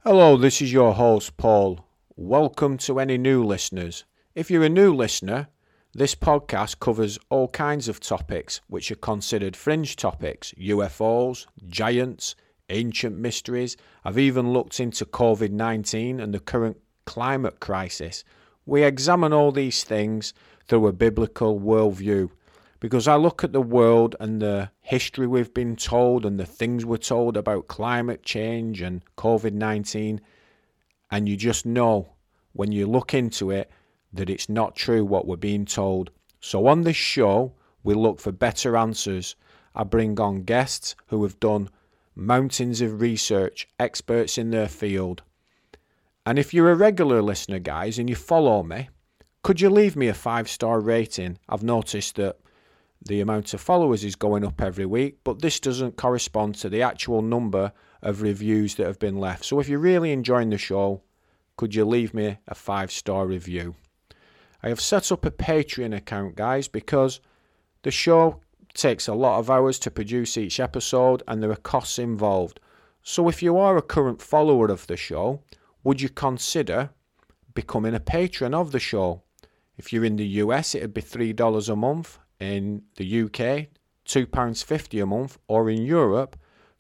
Hello, this is your host, Paul. Welcome to any new listeners. If you're a new listener, this podcast covers all kinds of topics which are considered fringe topics: UFOs, giants, ancient mysteries. I've even looked into COVID 19 and the current climate crisis. We examine all these things through a biblical worldview because I look at the world and the history we've been told and the things we're told about climate change and COVID 19, and you just know when you look into it that it's not true what we're being told. So, on this show, we look for better answers. I bring on guests who have done mountains of research, experts in their field. And if you're a regular listener, guys, and you follow me, could you leave me a 5-star rating? I've noticed that the amount of followers is going up every week, but this doesn't correspond to the actual number of reviews that have been left. So if you're really enjoying the show, could you leave me a 5-star review? I have set up a Patreon account, guys, because the show takes a lot of hours to produce each episode and there are costs involved. So if you are a current follower of the show, would you consider becoming a patron of the show? If you're in the US, it'd be $3 a month. In the UK, £2.50 a month, or in Europe,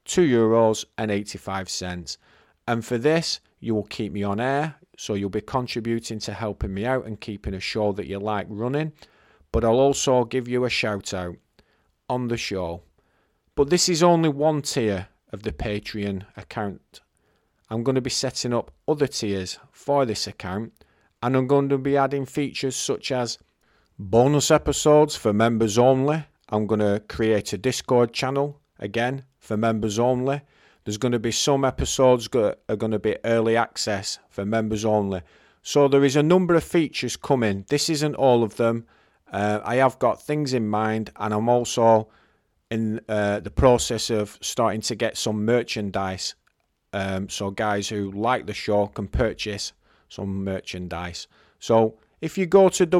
€2.85. And for this, you will keep me on air, so you'll be contributing to helping me out and keeping a show that you like running. But I'll also give you a shout out on the show. But this is only one tier of the Patreon account. I'm going to be setting up other tiers for this account, and I'm going to be adding features such as bonus episodes for members only. I'm going to create a Discord channel, again, for members only. There's going to be some episodes that are going to be early access for members only. So there is a number of features coming. This isn't all of them. I have got things in mind, and I'm also in the process of starting to get some merchandise. So guys who like the show can purchase some merchandise. So if you go to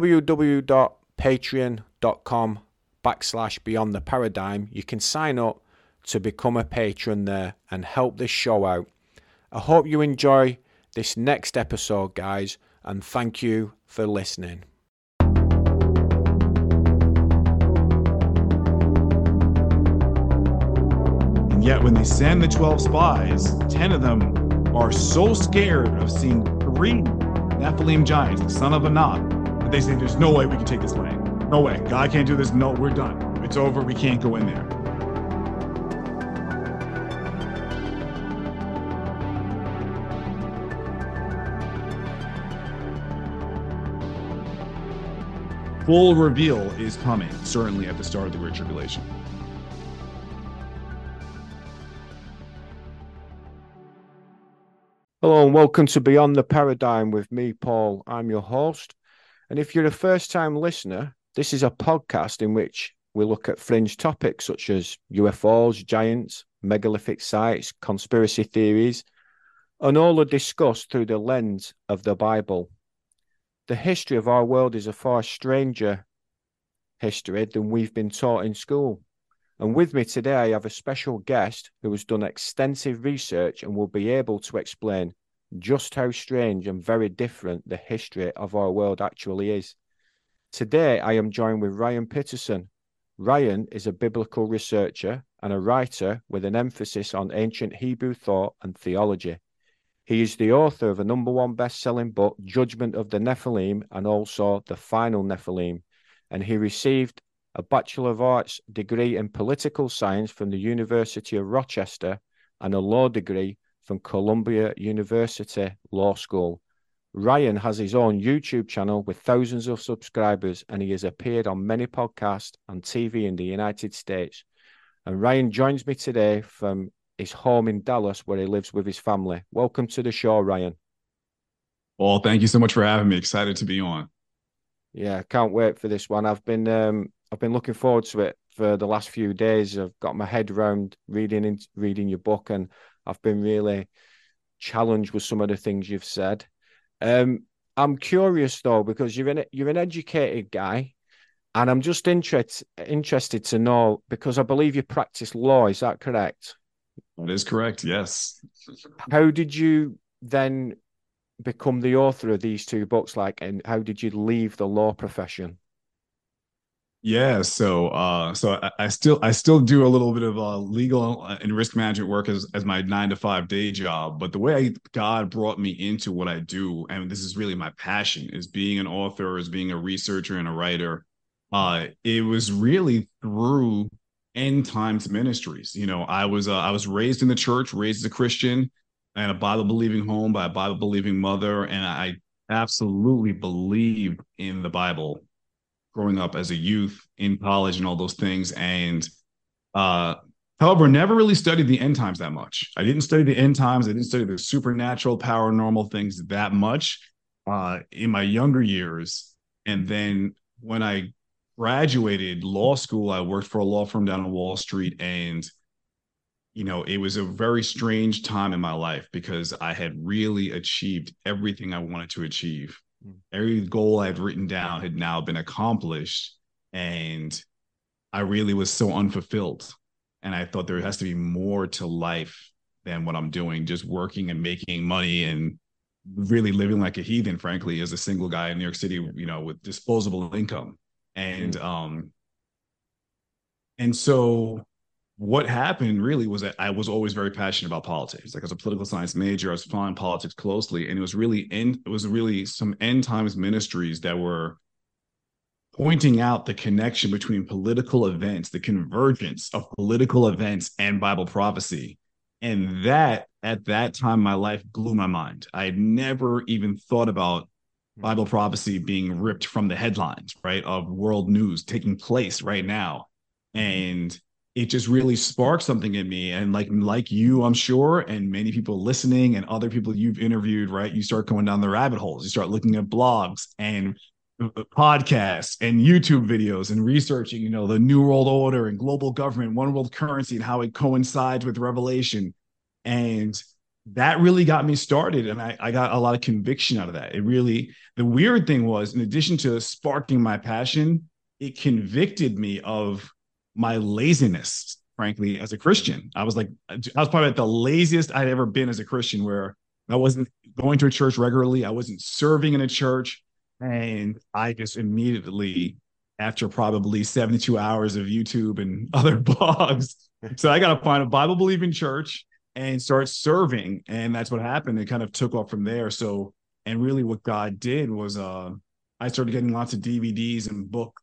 www.patreon.com/Beyond the Paradigm, you can sign up to become a patron there and help this show out. I hope you enjoy this next episode, guys, and thank you for listening. And yet when they send the 12 spies, 10 of them are so scared of seeing 3 Nephilim giants, the son of Anak, that they say, there's no way we can take this land. No way. God can't do this. No, we're done. It's over. We can't go in there. Full reveal is coming, certainly at the start of the Great Tribulation. Hello and welcome to Beyond the Paradigm with me, Paul. I'm your host. And if you're a first-time listener, this is a podcast in which we look at fringe topics such as UFOs, giants, megalithic sites, conspiracy theories, and all are discussed through the lens of the Bible. The history of our world is a far stranger history than we've been taught in school. And with me today, I have a special guest who has done extensive research and will be able to explain just how strange and very different the history of our world actually is. Today, I am joined with Ryan Pitterson. Ryan is a biblical researcher and a writer with an emphasis on ancient Hebrew thought and theology. He is the author of a #1 best-selling book, Judgment of the Nephilim, and also The Final Nephilim. And he received a Bachelor of Arts degree in Political Science from the University of Rochester and a law degree from Columbia University Law School. Ryan has his own YouTube channel with thousands of subscribers, and he has appeared on many podcasts and TV in the United States. And Ryan joins me today from his home in Dallas, where he lives with his family. Welcome to the show, Ryan. Well, thank you so much for having me. Excited to be on. Yeah, can't wait for this one. I've been looking forward to it for the last few days. I've got my head around reading your book, and I've been really challenged with some of the things you've said. I'm curious though, because you're an educated guy, and I'm just interested to know, because I believe you practice law. Is that correct? That is correct. Yes. How did you then become the author of these two books? Like, and how did you leave the law profession? Yeah, so I still do a little bit of legal and risk management work as my 9 to 5 day job. But the way God brought me into what I do, and this is really my passion, is being an author, is being a researcher and a writer. It was really through end times ministries. I was raised in the church, raised as a Christian, and a Bible believing home by a Bible believing mother, and I absolutely believed in the Bible growing up as a youth in college and all those things. And uh, however, never really studied the end times that much. I didn't study the end times. I didn't study the supernatural, paranormal things that much in my younger years. And then when I graduated law school, I worked for a law firm down on Wall Street. And it was a very strange time in my life because I had really achieved everything I wanted to achieve. Every goal I'd written down had now been accomplished. And I really was so unfulfilled. And I thought there has to be more to life than what I'm doing, just working and making money and really living like a heathen, frankly, as a single guy in New York City, with disposable income. And so what happened really was that I was always very passionate about politics. Like, as a political science major, I was following politics closely, and it was really some end times ministries that were pointing out the connection between political events, the convergence of political events and Bible prophecy. And that, at that time in my life, blew my mind. I had never even thought about Bible prophecy being ripped from the headlines, right, of world news taking place right now. And it just really sparked something in me. And like you, I'm sure, and many people listening and other people you've interviewed, right, you start going down the rabbit holes. You start looking at blogs and podcasts and YouTube videos and researching, the New World Order and global government, one world currency, and how it coincides with Revelation. And that really got me started. And I got a lot of conviction out of that. The weird thing was, in addition to sparking my passion, it convicted me of my laziness, frankly, as a Christian. I was probably at the laziest I'd ever been as a Christian, where I wasn't going to a church regularly. I wasn't serving in a church. And I just immediately, after probably 72 hours of YouTube and other blogs, so I got to find a Bible believing church and start serving. And that's what happened. It kind of took off from there. So, and really what God did was I started getting lots of DVDs and books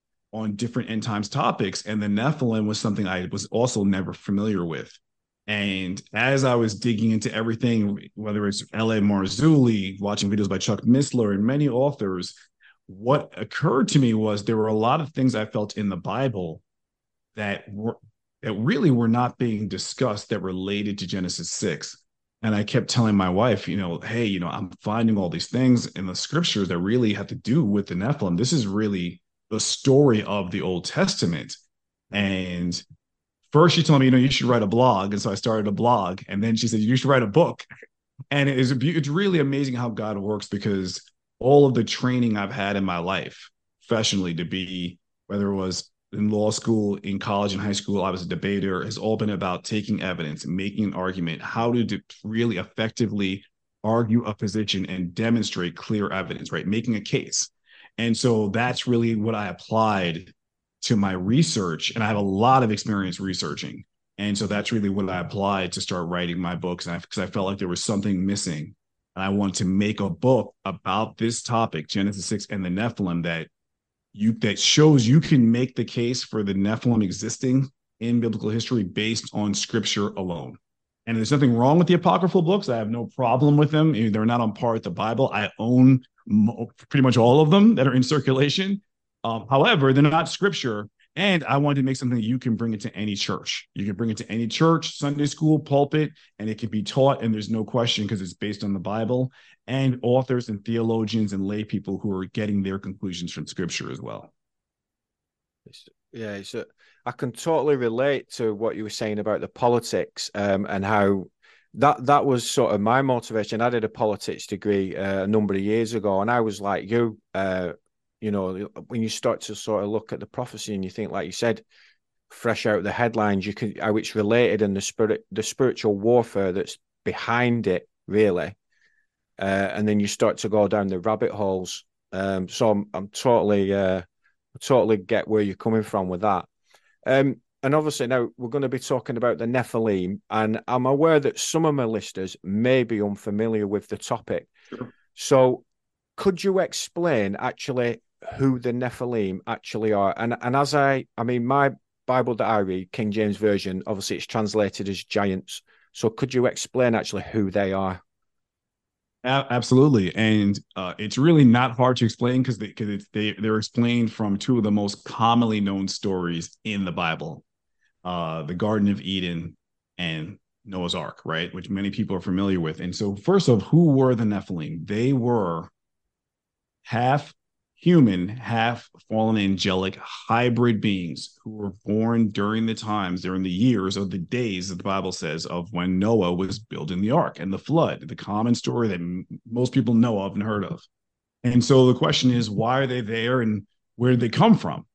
on different end times topics. And the Nephilim was something I was also never familiar with. And as I was digging into everything, whether it's L.A. Marzulli, watching videos by Chuck Missler and many authors, what occurred to me was there were a lot of things I felt in the Bible that really were not being discussed that related to Genesis 6. And I kept telling my wife, hey, I'm finding all these things in the scriptures that really have to do with the Nephilim. This is really the story of the Old Testament. And first, she told me, you should write a blog. And so I started a blog. And then she said, you should write a book. And it's really amazing how God works, because all of the training I've had in my life professionally, to be, whether it was in law school, in college, in high school, I was a debater, has all been about taking evidence and making an argument, how to really effectively argue a position and demonstrate clear evidence, right? Making a case. And so that's really what I applied to my research. And I have a lot of experience researching. And so that's really what I applied to start writing my books. And because I felt like there was something missing. And I wanted to make a book about this topic, Genesis 6 and the Nephilim, that shows you can make the case for the Nephilim existing in biblical history based on scripture alone. And there's nothing wrong with the apocryphal books. I have no problem with them. They're not on par with the Bible. I own pretty much all of them that are in circulation. However, they're not scripture. And I wanted to make something that you can bring it to any church. You can bring it to any church, Sunday school, pulpit, and it can be taught. And there's no question, because it's based on the Bible, and authors and theologians and lay people who are getting their conclusions from scripture as well. I can totally relate to what you were saying about the politics, and how that was sort of my motivation. I did a politics degree a number of years ago, and I was like you, when you start to sort of look at the prophecy and you think, like you said, fresh out of the headlines, you can, how it's related, and the spiritual warfare that's behind it, really. and then you start to go down the rabbit holes. So I'm totally, totally get where you're coming from with that. And obviously now we're going to be talking about the Nephilim, and I'm aware that some of my listeners may be unfamiliar with the topic. Sure. So could you explain actually who the Nephilim actually are? And as I mean, my Bible that I read, King James Version, obviously it's translated as giants. So could you explain actually who they are? Absolutely, and it's really not hard to explain because they're explained from two of the most commonly known stories in the Bible, the Garden of Eden and Noah's Ark, right? Which many people are familiar with. And so, first of, who were the Nephilim? They were half human, half fallen angelic hybrid beings who were born during the years of the days that the Bible says of when Noah was building the ark and the flood, the common story that most people know of and heard of. And so the question is, why are they there and where did they come from?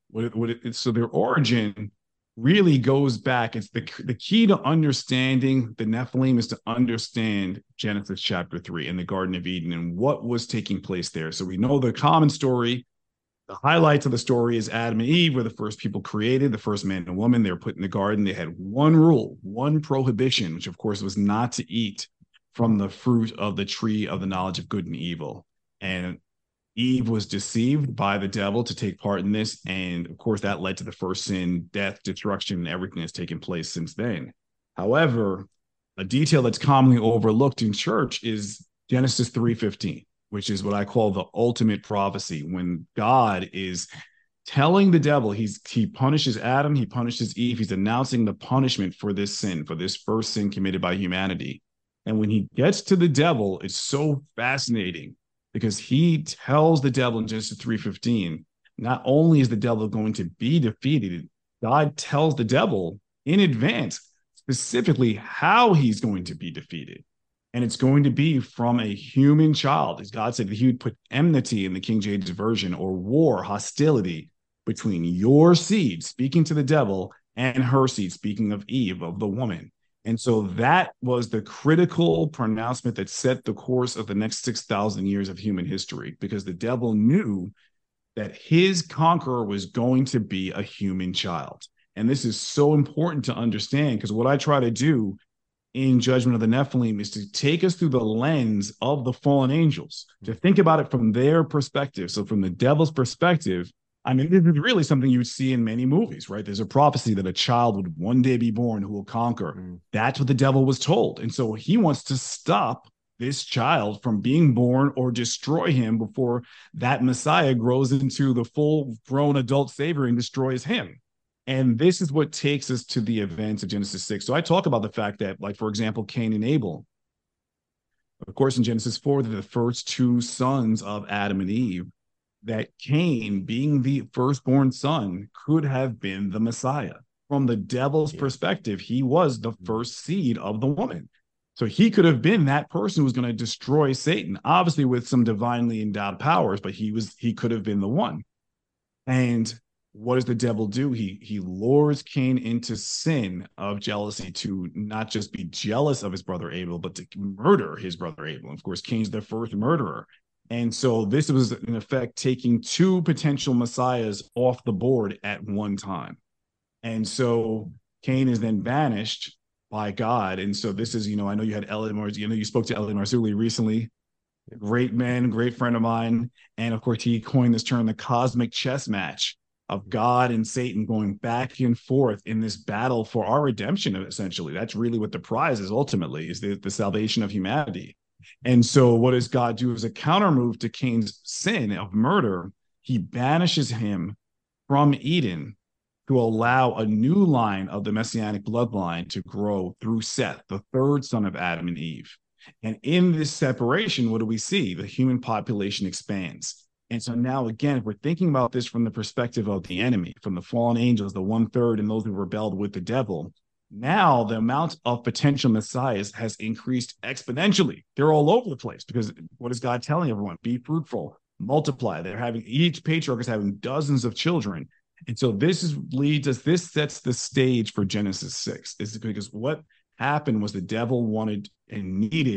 So their origin really goes back. It's the key to understanding the Nephilim is to understand Genesis chapter 3 in the Garden of Eden and what was taking place there. So we know the common story. The highlights of the story is Adam and Eve were the first people created, the first man and woman. They were put in the garden. They had one rule, one prohibition, which of course was not to eat from the fruit of the tree of the knowledge of good and evil. And Eve was deceived by the devil to take part in this. And of course, that led to the first sin, death, destruction, and everything that's taken place since then. However, a detail that's commonly overlooked in church is Genesis 3:15, which is what I call the ultimate prophecy. When God is telling the devil, he punishes Adam, he punishes Eve, he's announcing the punishment for this sin, for this first sin committed by humanity. And when he gets to the devil, it's so fascinating because he tells the devil in Genesis 3:15, not only is the devil going to be defeated, God tells the devil in advance specifically how he's going to be defeated. And it's going to be from a human child. As God said, that he would put enmity in the King James Version, or war, hostility between your seed, speaking to the devil, and her seed, speaking of Eve, of the woman. And so that was the critical pronouncement that set the course of the next 6,000 years of human history, because the devil knew that his conqueror was going to be a human child. And this is so important to understand, because what I try to do in Judgment of the Nephilim is to take us through the lens of the fallen angels, to think about it from their perspective. So from the devil's perspective, I mean, this is really something you would see in many movies, right? There's a prophecy that a child would one day be born who will conquer. That's what the devil was told. And so he wants to stop this child from being born or destroy him before that Messiah grows into the full-grown adult savior and destroys him. And this is what takes us to the events of Genesis 6. So I talk about the fact that, like, for example, Cain and Abel. Of course, in Genesis 4, they're the first two sons of Adam and Eve. That Cain, being the firstborn son, could have been the Messiah. From the devil's perspective, he was the first seed of the woman. So he could have been that person who was going to destroy Satan, obviously with some divinely endowed powers, but he could have been the one. And what does the devil do? He lures Cain into sin of jealousy, to not just be jealous of his brother Abel, but to murder his brother Abel. And of course, Cain's the first murderer. And so this was, in effect, taking two potential messiahs off the board at one time. And so Cain is then banished by God. And so this is, I know you had Ellen Marzulli, you spoke to Ellen Marzulli recently, great man, great friend of mine. And of course, he coined this term, the cosmic chess match of God and Satan going back and forth in this battle for our redemption, essentially. That's really what the prize is ultimately, is the salvation of humanity. And so what does God do as a counter move to Cain's sin of murder? He banishes him from Eden to allow a new line of the messianic bloodline to grow through Seth, the third son of Adam and Eve. And in this separation, what do we see? The human population expands. And so now, again, if we're thinking about this from the perspective of the enemy, from the fallen angels, the 1/3, and those who rebelled with the devil, now the amount of potential messiahs has increased exponentially. They're all over the place, because what is God telling everyone? Be fruitful, multiply. Each patriarch is having dozens of children. And so this sets the stage for Genesis 6. Is because what happened was the devil wanted and needed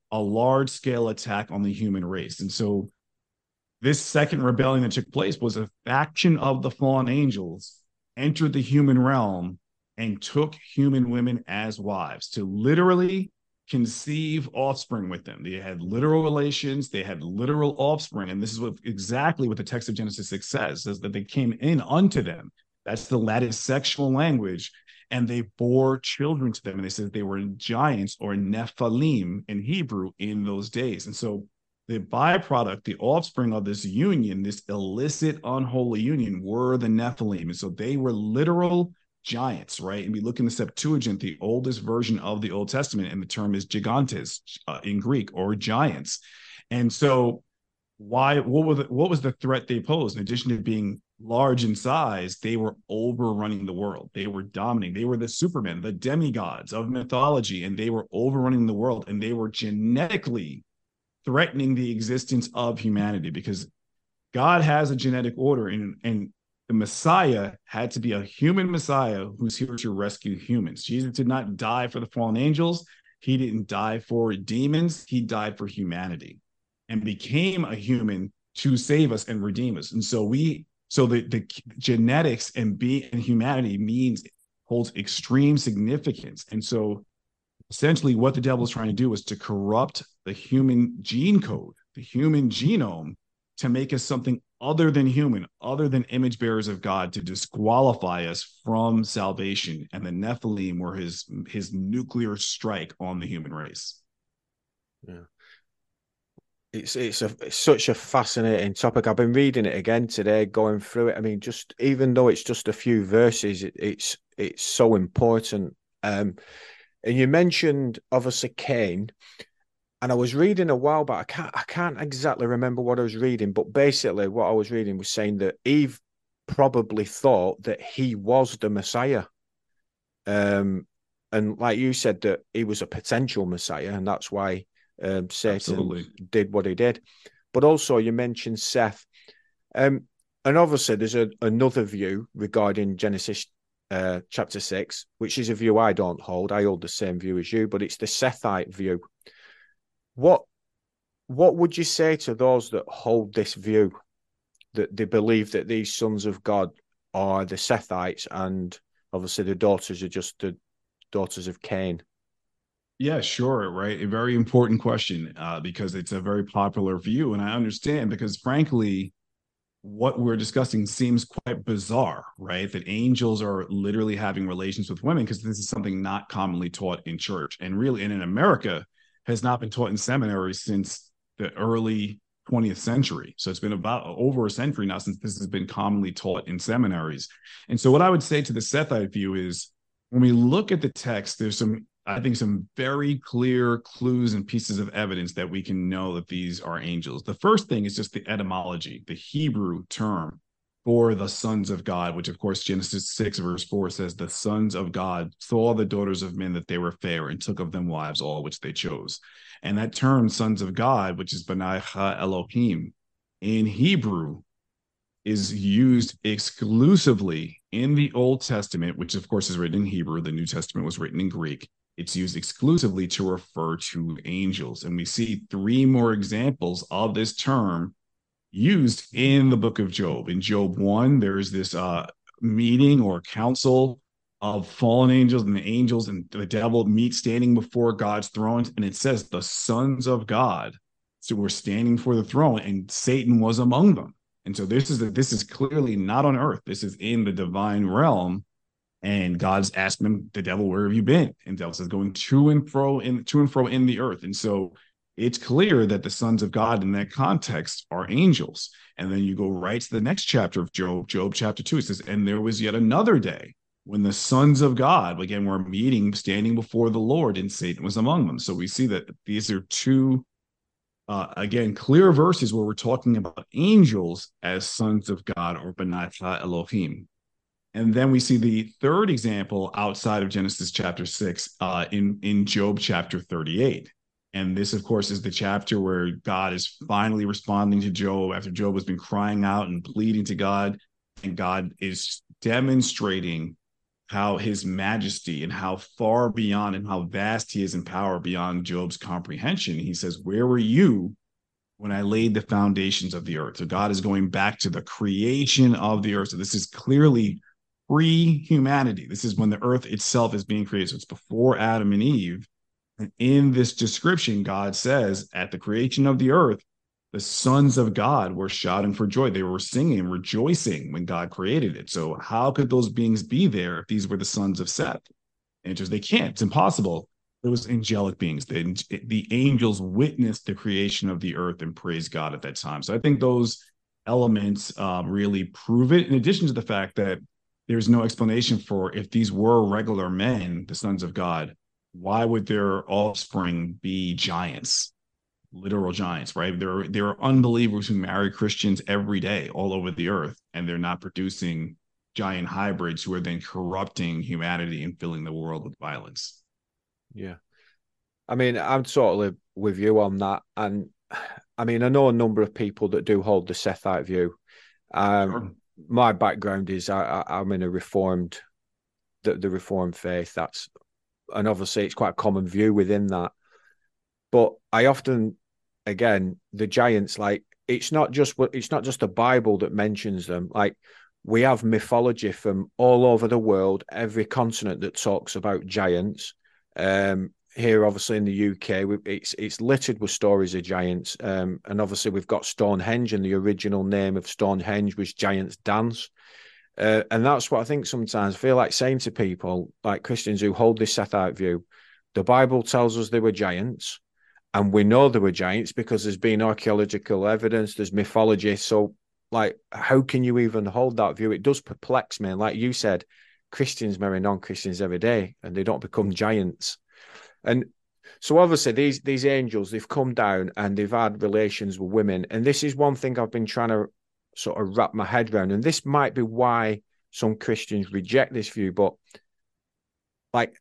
a large scale attack on the human race. And so this second rebellion that took place was a faction of the fallen angels entered the human realm and took human women as wives to literally conceive offspring with them. They had literal relations, they had literal offspring. And this is exactly what the text of Genesis 6 says that they came in unto them. That is sexual language. And they bore children to them. And they said they were giants, or Nephilim in Hebrew, in those days. And so the byproduct, the offspring of this union, this illicit, unholy union, were the Nephilim. And so they were literal giants, right? And we look in the Septuagint, the oldest version of the Old Testament, and the term is gigantes in Greek, or giants. And so what was the threat they posed? In addition to being large in size, they were overrunning the world. They were dominating. They were the supermen, the demigods of mythology, and they were overrunning the world. And they were genetically threatening the existence of humanity, because God has a genetic order, and the Messiah had to be a human Messiah who's here to rescue humans. Jesus did not die for the fallen angels. He didn't die for demons. He died for humanity and became a human to save us and redeem us. And so the genetics and humanity holds extreme significance. And so essentially what the devil is trying to do is to corrupt the human gene code, the human genome, to make us something other than human, other than image bearers of God, to disqualify us from salvation. And the Nephilim were his nuclear strike on the human race. Yeah. It's such a fascinating topic. I've been reading it again today, going through it. I mean, just even though it's just a few verses, it's so important. And you mentioned obviously Cain, and I was reading a while back. I can't exactly remember what I was reading, but basically what I was reading was saying that Eve probably thought that he was the Messiah. And like you said, that he was a potential Messiah, and that's why Satan Absolutely did what he did. But also you mentioned Seth. And obviously there's another view regarding Genesis chapter 6, which is a view I don't hold. I hold the same view as you, but it's the Sethite view. What would you say to those that hold this view, that they believe that these sons of God are the Sethites, and obviously the daughters are just the daughters of Cain? Yeah, sure. Right. A very important question, because it's a very popular view. And I understand, because frankly, what we're discussing seems quite bizarre, right? That angels are literally having relations with women, because this is something not commonly taught in church, and really, and in America, has not been taught in seminaries since the early 20th century. So it's been about over a century now since this has been commonly taught in seminaries. And so what I would say to the Sethite view is, when we look at the text, there's I think some very clear clues and pieces of evidence that we can know that these are angels. The first thing is just the etymology, the Hebrew term for the sons of God, which of course Genesis 6 verse 4 says, the sons of God saw the daughters of men that they were fair, and took of them wives, all which they chose. And that term, sons of God, which is B'nai Ha Elohim, in Hebrew, is used exclusively in the Old Testament, which of course is written in Hebrew. The New Testament was written in Greek. It's used exclusively to refer to angels. And we see three more examples of this term used in the book of Job. In Job 1, there's this meeting or council of fallen angels, and the angels and the devil meet standing before God's throne. And it says the sons of God, so we're standing before the throne, and Satan was among them. And so this is clearly not on earth. This is in the divine realm. And God's asking him, the devil, where have you been? And the devil says, going to and fro in the earth. And so it's clear that the sons of God in that context are angels. And then you go right to the next chapter of Job, Job chapter 2. It says, and there was yet another day when the sons of God, again, were meeting, standing before the Lord, and Satan was among them. So we see that these are two, again, clear verses where we're talking about angels as sons of God, or B'nai Elohim. And then we see the third example outside of Genesis chapter 6 in Job chapter 38. And this, of course, is the chapter where God is finally responding to Job after Job has been crying out and pleading to God. And God is demonstrating how his majesty and how far beyond and how vast he is in power beyond Job's comprehension. He says, where were you when I laid the foundations of the earth? So God is going back to the creation of the earth. So this is clearly pre-humanity. This is when the earth itself is being created. So it's before Adam and Eve. And in this description, God says, at the creation of the earth, the sons of God were shouting for joy. They were singing and rejoicing when God created it. So how could those beings be there if these were the sons of Seth? Answers, they can't. It's impossible. It was angelic beings. The angels witnessed the creation of the earth and praised God at that time. So I think those elements really prove it, in addition to the fact that there's no explanation for, if these were regular men, the sons of God, why would their offspring be giants? Literal giants, right? There are unbelievers who marry Christians every day all over the earth, and they're not producing giant hybrids who are then corrupting humanity and filling the world with violence. Yeah. I mean, I'm totally with you on that. And I mean, I know a number of people that do hold the Sethite view. Sure. My background is I'm in a Reformed, the Reformed faith. And obviously it's quite a common view within that. But I often, again, the giants, like, it's not just the Bible that mentions them. Like, we have mythology from all over the world, every continent, that talks about giants. Here, obviously in the UK, it's littered with stories of giants. And obviously we've got Stonehenge, and the original name of Stonehenge was Giants Dance. And that's what I think sometimes I feel like saying to people, like Christians who hold this Sethite view. The Bible tells us they were giants, and we know they were giants because there's been archaeological evidence, there's mythology. So, like, how can you even hold that view? It does perplex me. And like you said, Christians marry non-Christians every day, and they don't become giants. And so obviously these angels, they've come down and they've had relations with women. And this is one thing I've been trying to sort of wrap my head around. And this might be why some Christians reject this view, but like,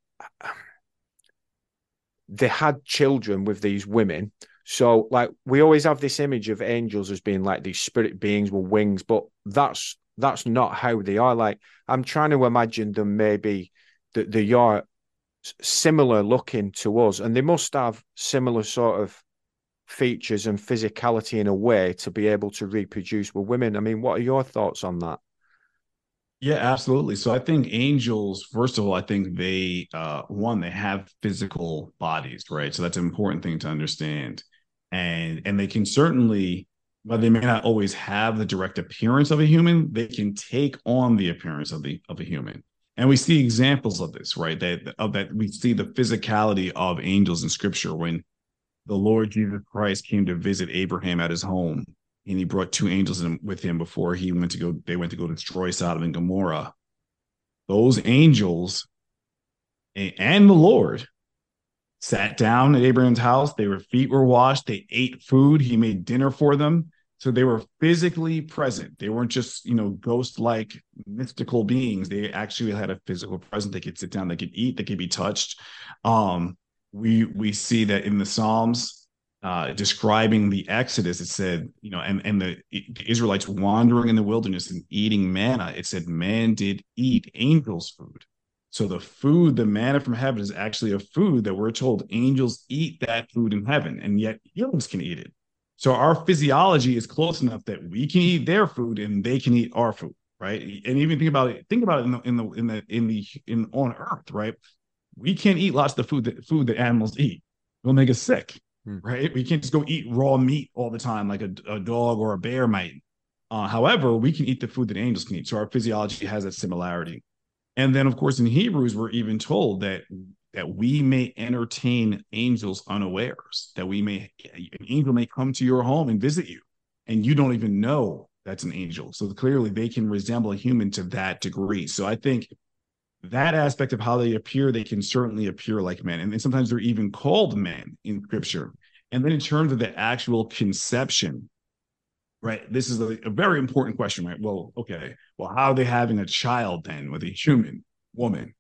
they had children with these women. So like, we always have this image of angels as being like these spirit beings with wings, but that's not how they are. Like, I'm trying to imagine them maybe that they are similar looking to us, and they must have similar sort of features and physicality in a way to be able to reproduce with women. I mean, what are your thoughts on that? Yeah, absolutely. So I think angels, first of all, I think they they have physical bodies, right? So that's an important thing to understand. And they can certainly, but they may not always have the direct appearance of a human, they can take on the appearance of a human. And we see examples of this, right? That we see the physicality of angels in scripture when the Lord Jesus Christ came to visit Abraham at his home, and he brought two angels with him before they went to go destroy Sodom and Gomorrah. Those angels and the Lord sat down at Abraham's house. Their feet were washed. They ate food. He made dinner for them. So they were physically present. They weren't just, ghost-like mystical beings. They actually had a physical presence. They could sit down, they could eat, they could be touched. We see that in the Psalms, describing the Exodus, it said, and the Israelites wandering in the wilderness and eating manna. It said, man did eat angels' food. So the manna from heaven is actually a food that we're told angels eat that food in heaven, and yet humans can eat it. So our physiology is close enough that we can eat their food and they can eat our food, right? And even think about it on Earth, right? We can't eat lots of the food that animals eat. It'll make us sick, right? We can't just go eat raw meat all the time like a dog or a bear might. However, we can eat the food that angels can eat. So our physiology has that similarity. And then, of course, in Hebrews, we're even told that we may entertain angels unawares, that an angel may come to your home and visit you, and you don't even know that's an angel. So clearly they can resemble a human to that degree. So I think that aspect of how they appear, they can certainly appear like men. And then sometimes they're even called men in scripture. And then in terms of the actual conception, right, this is a very important question, right? Well, okay, well, how are they having a child then with a human woman?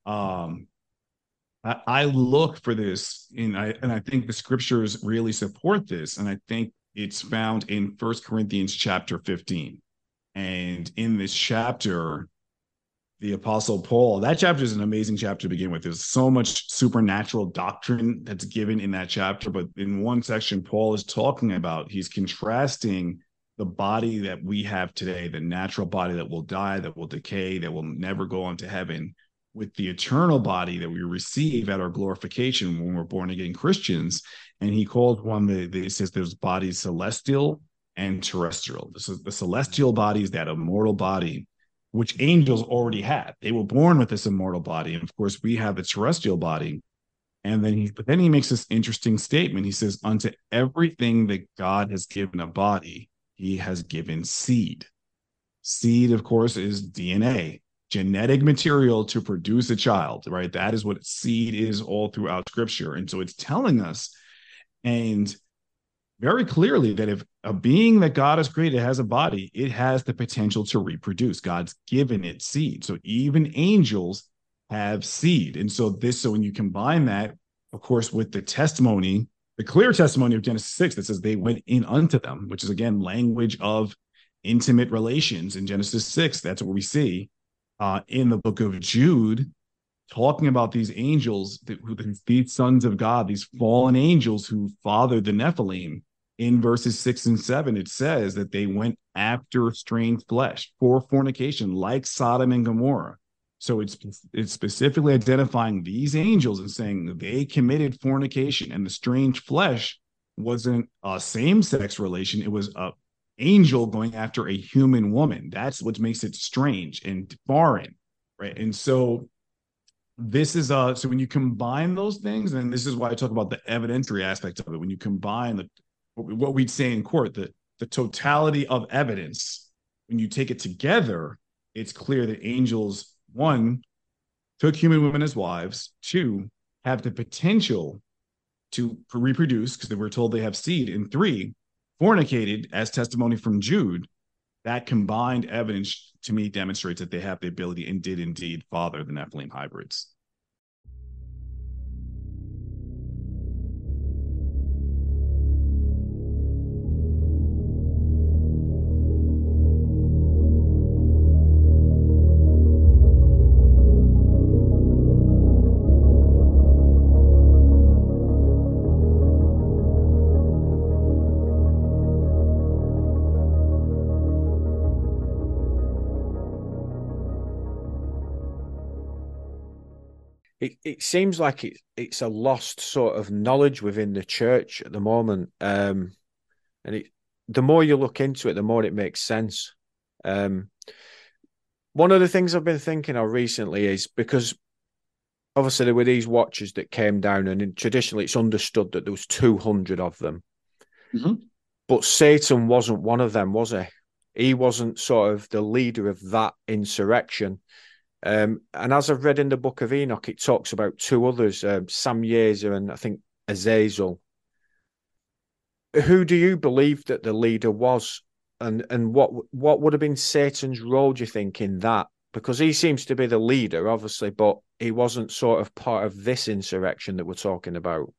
I look for this, and I think the scriptures really support this, and I think it's found in 1 Corinthians chapter 15. And in this chapter, the Apostle Paul. That chapter is an amazing chapter to begin with. There's so much supernatural doctrine that's given in that chapter. But in one section, Paul is talking about, he's contrasting the body that we have today, the natural body that will die, that will decay, that will never go on to heaven, with the eternal body that we receive at our glorification when we're born again Christians. And he called one, he says there's bodies celestial and terrestrial. This is the celestial body, is that immortal body, which angels already had. They were born with this immortal body. And of course, we have the terrestrial body. And then he makes this interesting statement. He says, unto everything that God has given a body, he has given seed. Seed, of course, is DNA, genetic material to produce a child, right? That is what seed is all throughout Scripture. And so it's telling us, and very clearly, that if a being that God has created has a body, it has the potential to reproduce. God's given it seed. So even angels have seed. And so when you combine that, of course, with the testimony, the clear testimony of Genesis 6 that says they went in unto them, which is, again, language of intimate relations in Genesis 6. That's what we see in the book of Jude, talking about these angels, these sons of God, these fallen angels who fathered the Nephilim. In verses 6 and 7, it says that they went after strange flesh for fornication, like Sodom and Gomorrah. So it's specifically identifying these angels and saying they committed fornication, and the strange flesh wasn't a same-sex relation. It was an angel going after a human woman. That's what makes it strange and foreign, right? And so this is so when you combine those things, and this is why I talk about the evidentiary aspect of it. When you combine what we'd say in court, the totality of evidence, when you take it together, it's clear that angels, one, took human women as wives, two, have the potential to reproduce because they were told they have seed, and three, fornicated, as testimony from Jude. That combined evidence, to me, demonstrates that they have the ability and did indeed father the Nephilim hybrids. It seems like it's a lost sort of knowledge within the church at the moment, and the more you look into it, the more it makes sense. One of the things I've been thinking of recently is because obviously there were these watchers that came down, and traditionally it's understood that there was 200 of them, but Satan wasn't one of them, was he? He wasn't sort of the leader of that insurrection. And as I've read in the book of Enoch, it talks about two others, Samyaza and I think Azazel. Who do you believe that the leader was, and what would have been Satan's role, do you think, in that? Because he seems to be the leader, obviously, but he wasn't sort of part of this insurrection that we're talking about.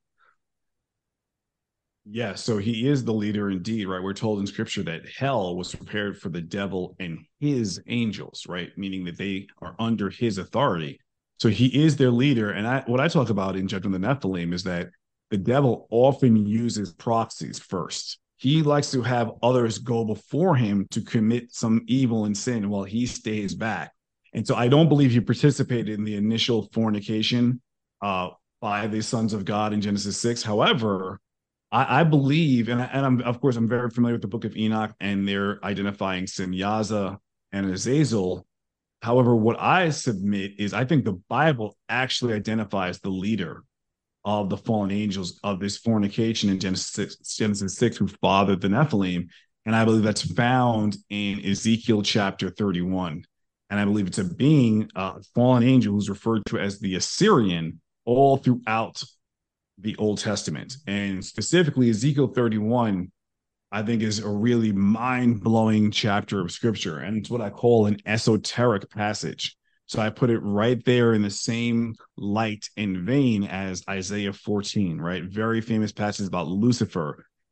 Yeah, so he is the leader indeed, right? We're told in Scripture that hell was prepared for the devil and his angels, right? Meaning that they are under his authority. So he is their leader. And what I talk about in Judgment of the Nephilim is that the devil often uses proxies first. He likes to have others go before him to commit some evil and sin while he stays back. And so I don't believe he participated in the initial fornication by the sons of God in Genesis 6. However, I believe, and I'm very familiar with the book of Enoch, and they're identifying Samyaza and Azazel. However, what I submit is I think the Bible actually identifies the leader of the fallen angels of this fornication in Genesis 6 who fathered the Nephilim. And I believe that's found in Ezekiel chapter 31. And I believe it's a being, fallen angel, who's referred to as the Assyrian all throughout the Old Testament. And specifically Ezekiel 31, I think, is a really mind-blowing chapter of Scripture. And it's what I call an esoteric passage. So I put it right there in the same light and vein as Isaiah 14, right? Very famous passage about Lucifer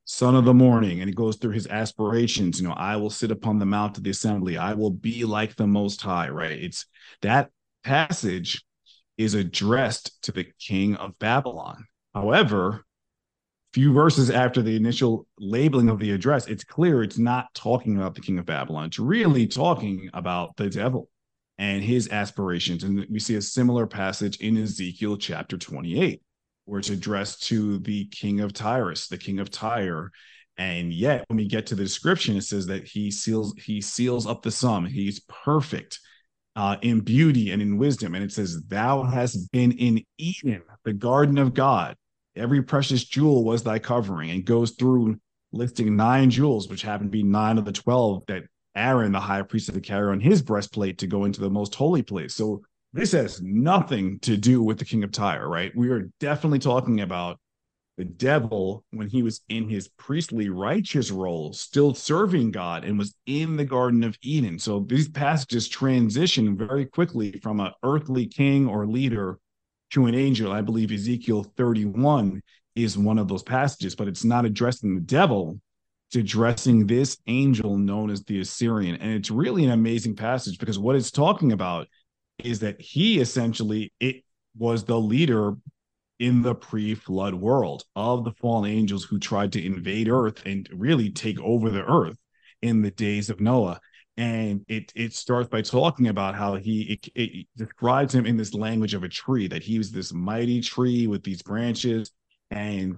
son of the morning, and he goes through his aspirations. I will sit upon the mount of the assembly. I will be like the Most High, right? It's that passage is addressed to the king of Babylon. However, few verses after the initial labeling of the address, it's clear it's not talking about the king of Babylon. It's really talking about the devil and his aspirations. And we see a similar passage in Ezekiel chapter 28, where it's addressed to the king of Tyrus, the king of Tyre. And yet, when we get to the description, it says that he seals up the sum. He's perfect in beauty and in wisdom. And it says, thou hast been in Eden, the garden of God. Every precious jewel was thy covering, and goes through listing 9 jewels, which happen to be 9 of the 12 that Aaron, the high priest, had to carry on his breastplate to go into the most holy place. So this has nothing to do with the king of Tyre, right? We are definitely talking about the devil when he was in his priestly righteous role, still serving God, and was in the Garden of Eden. So these passages transition very quickly from an earthly king or leader to an angel. I believe Ezekiel 31 is one of those passages, but it's not addressing the devil. It's addressing this angel known as the Assyrian. And it's really an amazing passage, because what it's talking about is that he essentially, it was the leader in the pre-flood world of the fallen angels who tried to invade earth and really take over the earth in the days of Noah. And it starts by talking about how it describes him in this language of a tree, that he was this mighty tree with these branches and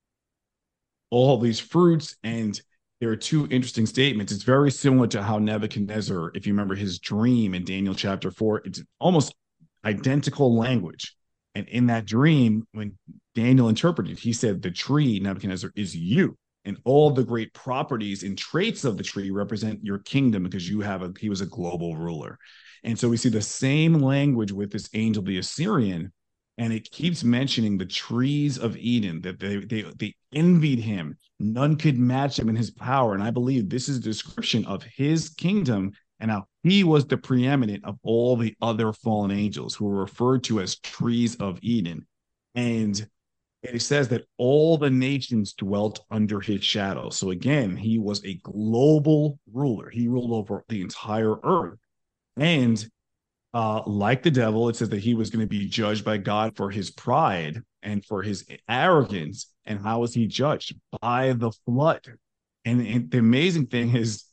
all these fruits. And there are 2 interesting statements. It's very similar to how Nebuchadnezzar, if you remember his dream in Daniel chapter 4, it's almost identical language. And in that dream, when Daniel interpreted, he said, the tree, Nebuchadnezzar, is you. And all the great properties and traits of the tree represent your kingdom, because he was a global ruler. And so we see the same language with this angel, the Assyrian, and it keeps mentioning the trees of Eden, that they envied him. None could match him in his power. And I believe this is a description of his kingdom and how he was the preeminent of all the other fallen angels who were referred to as trees of Eden. And it says that all the nations dwelt under his shadow. So again, he was a global ruler. He ruled over the entire earth. And like the devil, it says that he was going to be judged by God for his pride and for his arrogance. And how was he judged? By the flood. And the amazing thing is,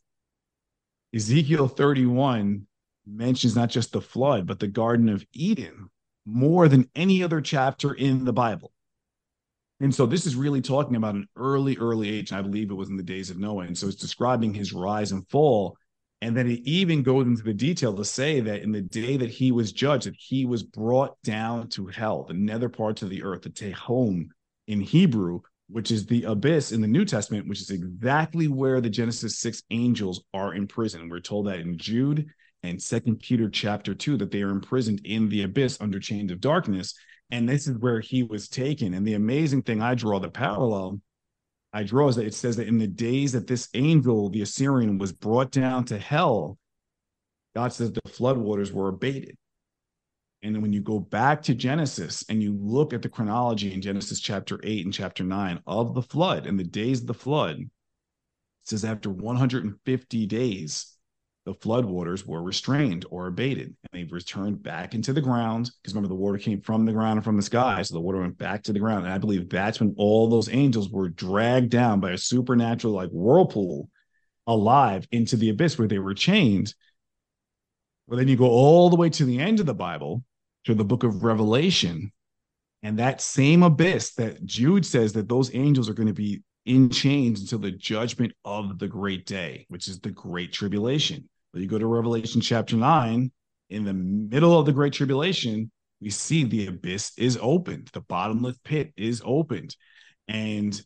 Ezekiel 31 mentions not just the flood, but the Garden of Eden more than any other chapter in the Bible. And so this is really talking about an early age. And I believe it was in the days of Noah. And so it's describing his rise and fall. And then it even goes into the detail to say that in the day that he was judged, that he was brought down to hell, the nether parts of the earth, the Tehom in Hebrew, which is the abyss in the New Testament, which is exactly where the Genesis 6 angels are imprisoned. We're told that in Jude and 2 Peter chapter 2, that they are imprisoned in the abyss under chains of darkness. And this is where he was taken. And the amazing thing the parallel I draw is that it says that in the days that this angel, the Assyrian, was brought down to hell, God says the floodwaters were abated. And then when you go back to Genesis and you look at the chronology in Genesis chapter 8 and chapter 9 of the flood and the days of the flood, it says after 150 days, the floodwaters were restrained or abated, and they returned back into the ground. Because remember, the water came from the ground and from the sky, so the water went back to the ground. And I believe that's when all those angels were dragged down by a supernatural, like whirlpool, alive into the abyss where they were chained. Well, then you go all the way to the end of the Bible, to the book of Revelation, and that same abyss that Jude says that those angels are going to be in chains until the judgment of the great day, which is the great tribulation. When you go to Revelation chapter 9, in the middle of the great tribulation, we see the abyss is opened. The bottomless pit is opened. And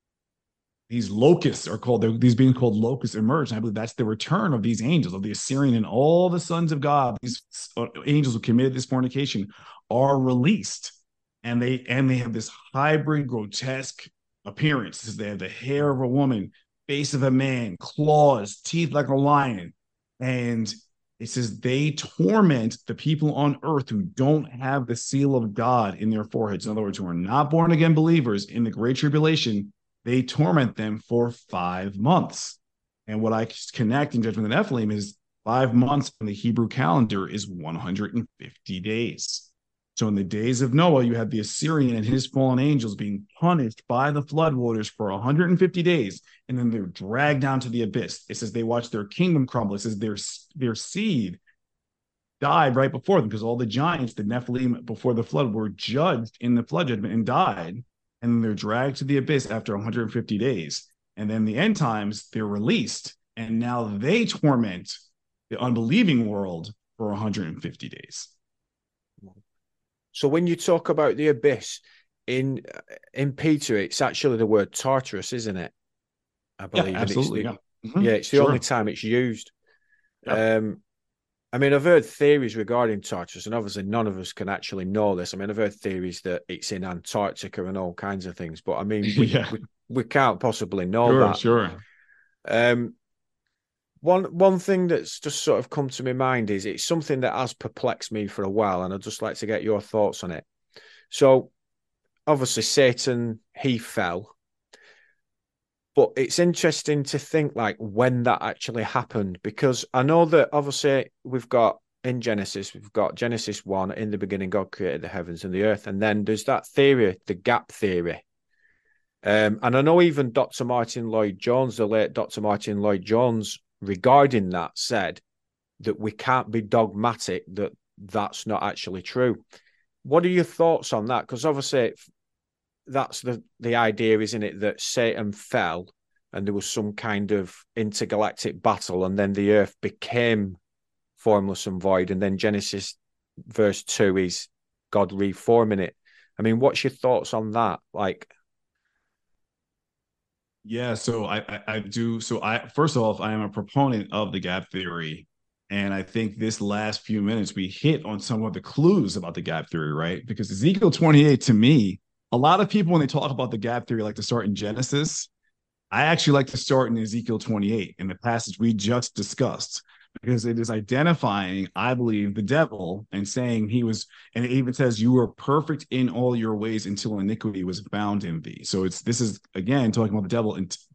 these locusts are called, these being called locusts emerge. And I believe that's the return of these angels, of the Assyrian and all the sons of God. These angels who committed this fornication are released. And they have this hybrid, grotesque appearance. They have the hair of a woman, face of a man, claws, teeth like a lion. And it says they torment the people on earth who don't have the seal of God in their foreheads. In other words, who are not born again believers in the great tribulation. they torment them for 5 months. And what I connect in Judgment of the Nephilim is 5 months in the Hebrew calendar is 150 days. So in the days of Noah, you had the Assyrian and his fallen angels being punished by the floodwaters for 150 days, and then they're dragged down to the abyss. It says they watched their kingdom crumble. It says their seed died right before them, because all the giants, the Nephilim before the flood, were judged in the flood judgment and died. And then they're dragged to the abyss after 150 days. And then the end times, they're released. And now they torment the unbelieving world for 150 days. So when you talk about the abyss in Peter, it's actually the word Tartarus, isn't it? I believe. Yeah, absolutely. It's the only time it's used. Yep. I mean, I've heard theories regarding Tartarus, and obviously none of us can actually know this. I mean, I've heard theories that it's in Antarctica and all kinds of things, but I mean, we can't possibly know that. Sure. One thing that's just sort of come to my mind is it's something that has perplexed me for a while, and I'd just like to get your thoughts on it. So, obviously, Satan, he fell. But it's interesting to think like when that actually happened, because I know that obviously we've got in Genesis 1, in the beginning, God created the heavens and the earth. And then there's that theory, the gap theory. And I know even Dr. Martin Lloyd-Jones, the late Dr. Martin Lloyd-Jones, regarding that said that we can't be dogmatic that that's not actually true. What are your thoughts on that? Because obviously that's the idea, isn't it, that Satan fell and there was some kind of intergalactic battle, and then the earth became formless and void, and then Genesis verse 2 is God reforming it. I mean, what's your thoughts on that? Yeah, so I do. So first off, I am a proponent of the gap theory. And I think this last few minutes, we hit on some of the clues about the gap theory, right? Because Ezekiel 28, to me, a lot of people, when they talk about the gap theory, like to start in Genesis. I actually like to start in Ezekiel 28, in the passage we just discussed, because it is identifying, I believe, the devil and saying he was, and it even says, you were perfect in all your ways until iniquity was found in thee. So this is, again, talking about the devil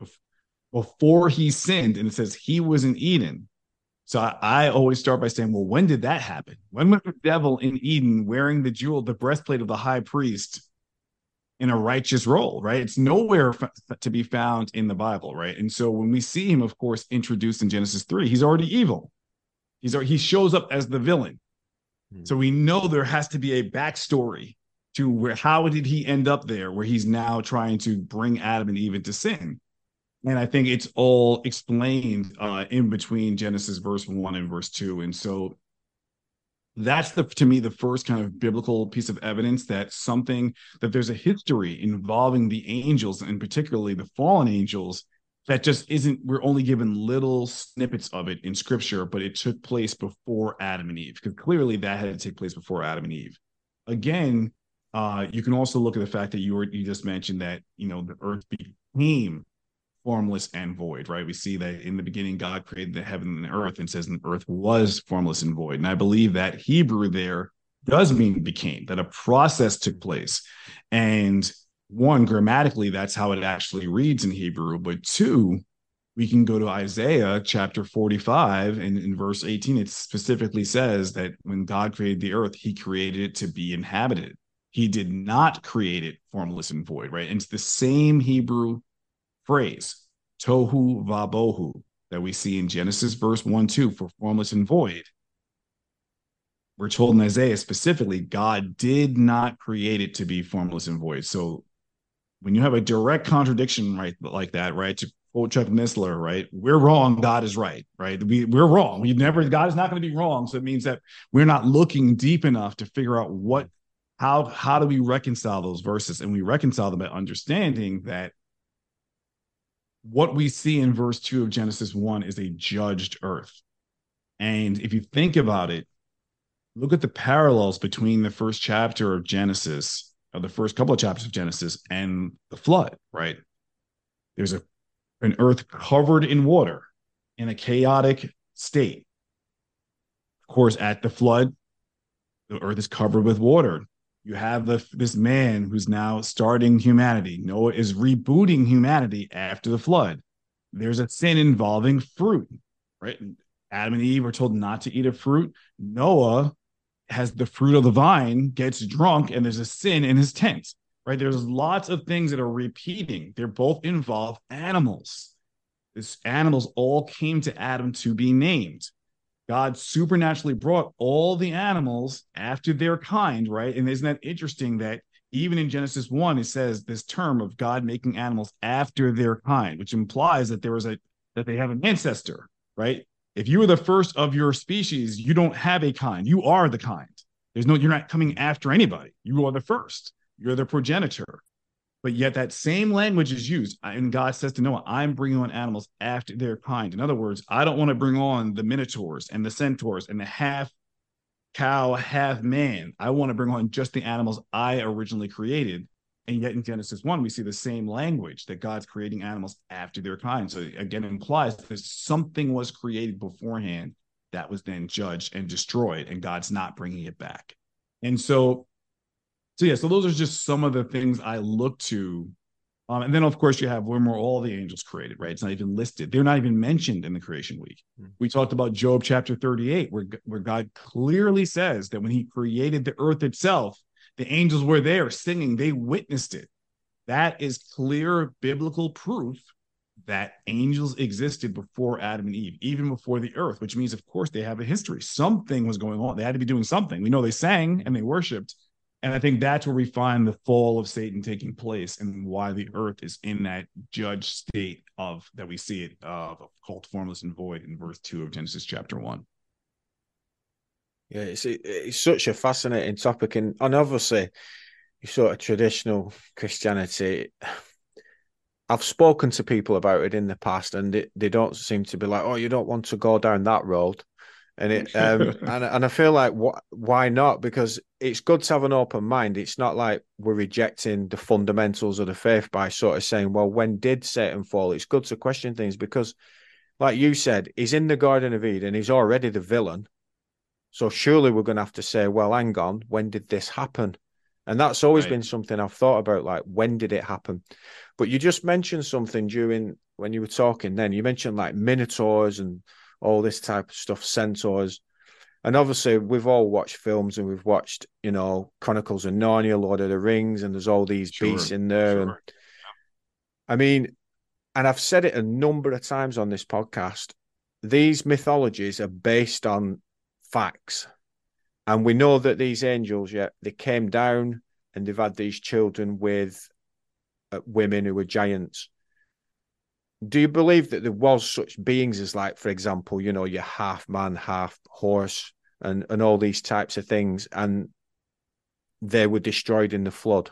before he sinned, and it says he was in Eden. So I always start by saying, well, when did that happen? When was the devil in Eden wearing the breastplate of the high priest in a righteous role, right? It's nowhere to be found in the Bible, right? And so when we see him, of course, introduced in Genesis 3, he's already evil. He shows up as the villain. So we know there has to be a backstory to how did he end up there, where he's now trying to bring Adam and Eve into sin. And I think it's all explained in between Genesis verse 1 and verse 2. And so that's to me the first kind of biblical piece of evidence that there's a history involving the angels, and particularly the fallen angels, that just isn't, we're only given little snippets of it in scripture, but it took place before Adam and Eve, because clearly that had to take place before Adam and Eve. Again, you can also look at the fact that you just mentioned that, the earth became formless and void, right? We see that in the beginning, God created the heaven and the earth, and says, and the earth was formless and void. And I believe that Hebrew there does mean became, that a process took place. And one, grammatically, that's how it actually reads in Hebrew. But two, we can go to Isaiah chapter 45, and in verse 18, it specifically says that when God created the earth, he created it to be inhabited. He did not create it formless and void, right? And it's the same Hebrew phrase, tohu vabohu, that we see in Genesis verse 1-2 for formless and void. We're told in Isaiah specifically, God did not create it to be formless and void. So when you have a direct contradiction, right, like that, right, to quote Chuck Missler, right, we're wrong, God is right, right? We're wrong. God is not going to be wrong. So it means that we're not looking deep enough to figure out how do we reconcile those verses? And we reconcile them by understanding that what we see in verse 2 of Genesis 1 is a judged earth. And if you think about it, look at the parallels between the first chapter of Genesis, or the first couple of chapters of Genesis, and the flood, right? There's an earth covered in water in a chaotic state. Of course, at the flood, the earth is covered with water. You have this man who's now starting humanity. Noah is rebooting humanity after the flood. There's a sin involving fruit, right? Adam and Eve are told not to eat of fruit. Noah has the fruit of the vine, gets drunk, and there's a sin in his tent, right? There's lots of things that are repeating. They're both involve animals. These animals all came to Adam to be named. God supernaturally brought all the animals after their kind, right? And isn't that interesting that even in Genesis 1, it says this term of God making animals after their kind, which implies that that they have an ancestor, right? If you were the first of your species, you don't have a kind. You are the kind. You're not coming after anybody. You are the first. You're the progenitor. But yet that same language is used. And God says to Noah, I'm bringing on animals after their kind. In other words, I don't want to bring on the minotaurs and the centaurs and the half cow, half man. I want to bring on just the animals I originally created. And yet in Genesis 1, we see the same language that God's creating animals after their kind. So again, it implies that something was created beforehand that was then judged and destroyed, and God's not bringing it back. And so those are just some of the things I look to. And then, of course, you have when were all the angels created, right? It's not even listed. They're not even mentioned in the creation week. We talked about Job chapter 38, where God clearly says that when he created the earth itself, the angels were there singing. They witnessed it. That is clear biblical proof that angels existed before Adam and Eve, even before the earth, which means, of course, they have a history. Something was going on. They had to be doing something. We know they sang and they worshiped. And I think that's where we find the fall of Satan taking place and why the earth is in that judged state of that we see it called formless and void in verse 2 of Genesis chapter 1. Yeah, it's such a fascinating topic. And obviously, you sort of traditional Christianity, I've spoken to people about it in the past, and they don't seem to be like, oh, you don't want to go down that road. And and I feel like why not? Because it's good to have an open mind. It's not like we're rejecting the fundamentals of the faith by sort of saying, well, when did Satan fall? It's good to question things because, like you said, he's in the Garden of Eden. He's already the villain. So surely we're going to have to say, well, hang on, when did this happen? And that's always been something I've thought about, like, when did it happen? But you just mentioned something when you were talking then. You mentioned like minotaurs and all this type of stuff, centaurs. And obviously, we've all watched films and we've watched, Chronicles of Narnia, Lord of the Rings, and there's all these beasts in there. And I mean, and I've said it a number of times on this podcast, these mythologies are based on facts. And we know that these angels, they came down and they've had these children with women who were giants. Do you believe that there was such beings as, like, for example, your half man, half horse and all these types of things, and they were destroyed in the flood?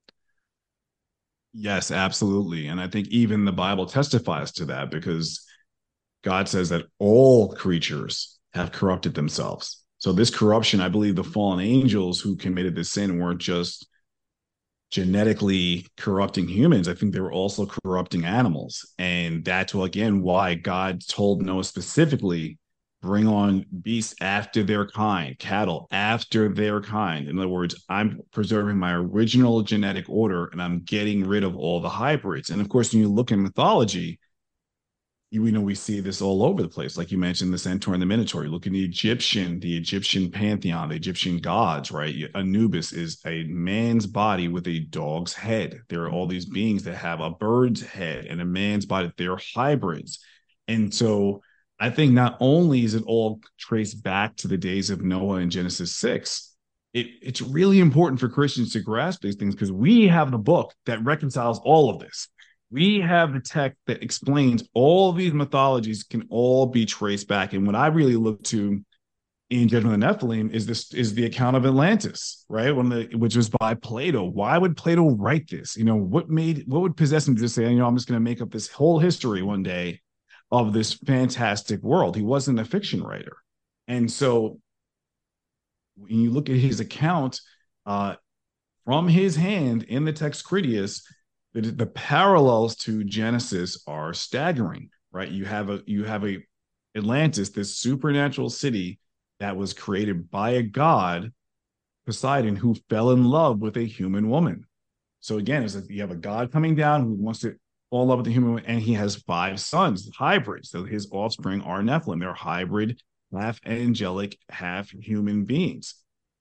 Yes, absolutely. And I think even the Bible testifies to that because God says that all creatures have corrupted themselves. So this corruption, I believe the fallen angels who committed this sin weren't just genetically corrupting humans. I think they were also corrupting animals. And that's, again, why God told Noah specifically, bring on beasts after their kind, cattle after their kind. In other words, I'm preserving my original genetic order and I'm getting rid of all the hybrids. And of course, when you look in mythology, we see this all over the place. Like you mentioned, the centaur and the minotaur. You look in the Egyptian pantheon, the Egyptian gods, right? Anubis is a man's body with a dog's head. There are all these beings that have a bird's head and a man's body. They're hybrids. And so I think not only is it all traced back to the days of Noah in Genesis 6, it's really important for Christians to grasp these things because we have the book that reconciles all of this. We have the text that explains all these mythologies can all be traced back. And what I really look to in Judgment of the Nephilim is the account of Atlantis, right? Which was by Plato. Why would Plato write this? What would possess him to say, I'm just going to make up this whole history one day of this fantastic world? He wasn't a fiction writer. And so when you look at his account from his hand in the Text Critias, the parallels to Genesis are staggering, right? You have a Atlantis, this supernatural city that was created by a god, Poseidon, who fell in love with a human woman. So again, it's like you have a god coming down who wants to fall in love with the human woman, and he has 5 sons, hybrids. So his offspring are Nephilim. They're hybrid, half angelic, half human beings.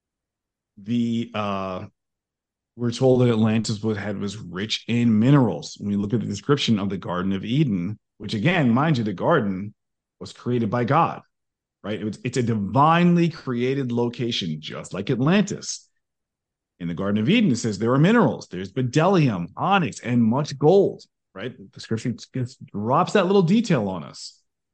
We're told that Atlantis was rich in minerals. When we look at the description of the Garden of Eden, which again, mind you, the garden was created by God, right? It's a divinely created location, just like Atlantis. In the Garden of Eden, it says there are minerals. There's bdellium, onyx, and much gold, right? The scripture drops that little detail on us.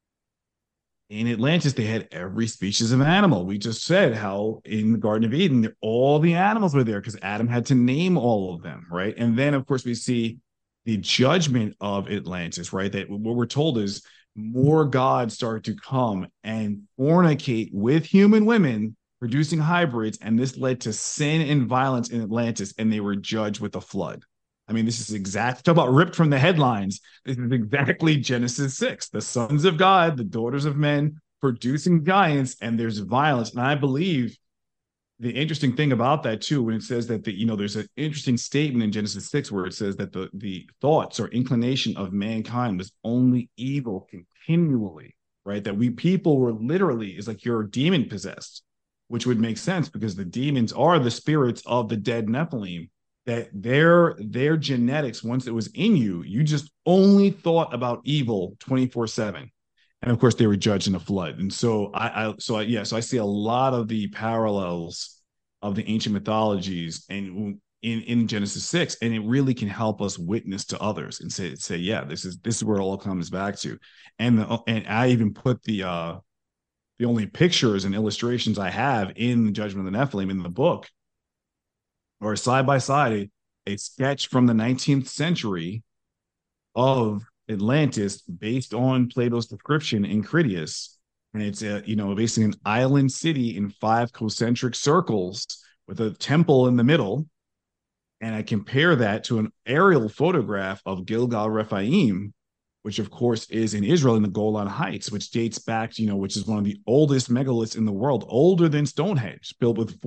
In Atlantis, they had every species of animal. We just said how in the Garden of Eden, all the animals were there because Adam had to name all of them, right? And then, of course, we see the judgment of Atlantis, right? That what we're told is more gods start to come and fornicate with human women, producing hybrids, and this led to sin and violence in Atlantis, and they were judged with a flood. I mean, this is exactly, talk about ripped from the headlines. This is exactly Genesis 6. The sons of God, the daughters of men, producing giants, and there's violence. And I believe the interesting thing about that, too, when it says that, there's an interesting statement in Genesis 6 where it says that the thoughts or inclination of mankind was only evil continually, right? That we people were literally, is like you're demon possessed, which would make sense because the demons are the spirits of the dead Nephilim. That their genetics, once it was in you, you just only thought about evil 24/7. And of course, they were judged in a flood. And so I see a lot of the parallels of the ancient mythologies and in Genesis 6, and it really can help us witness to others and say, yeah, this is where it all comes back to. And I even put the only pictures and illustrations I have in the Judgment of the Nephilim in the book, or side by side, a sketch from the 19th century of Atlantis based on Plato's description in Critias. And it's basically an island city in 5 concentric circles with a temple in the middle. And I compare that to an aerial photograph of Gilgal Rephaim, which of course is in Israel in the Golan Heights, which dates back to, which is one of the oldest megaliths in the world, older than Stonehenge, built with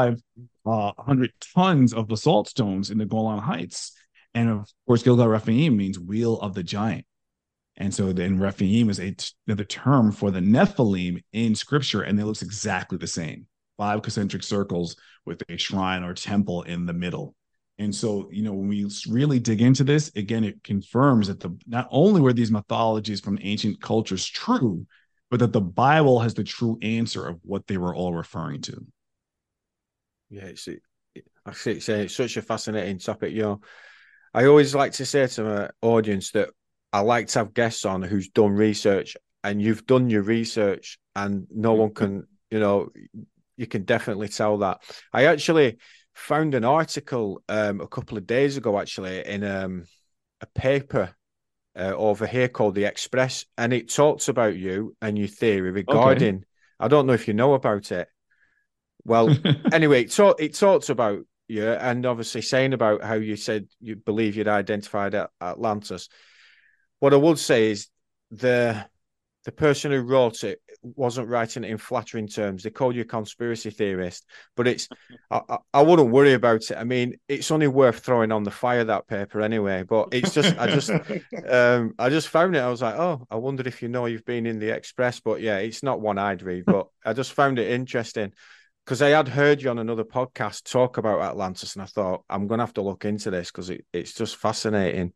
4,500 tons of basalt stones in the Golan Heights. And of course, Gilgal Rephaim means wheel of the giant. And so then Rephaim is the term for the Nephilim in scripture, and it looks exactly the same. 5 concentric circles with a shrine or temple in the middle. And so, when we really dig into this, again, it confirms that not only were these mythologies from ancient cultures true, but that the Bible has the true answer of what they were all referring to. Yeah, it's such a fascinating topic. I always like to say to my audience that I like to have guests on who's done research, and you've done your research, and no one can, you can definitely tell that. I actually found an article a couple of days ago, actually, in a paper over here called The Express, and it talks about you and your theory regarding, okay. I don't know if you know about it. Well, anyway, it talks about you, and obviously saying about how you said you believe you'd identified Atlantis. What I would say is the person who wrote it wasn't writing it in flattering terms. They called you a conspiracy theorist, but I wouldn't worry about it. I mean, it's only worth throwing on the fire, that paper, anyway. But it's just, I just found it. I was like, oh, I wondered if you've been in the Express. But yeah, it's not one I'd read. But I just found it interesting because I had heard you on another podcast talk about Atlantis, and I thought I'm going to have to look into this because it's just fascinating.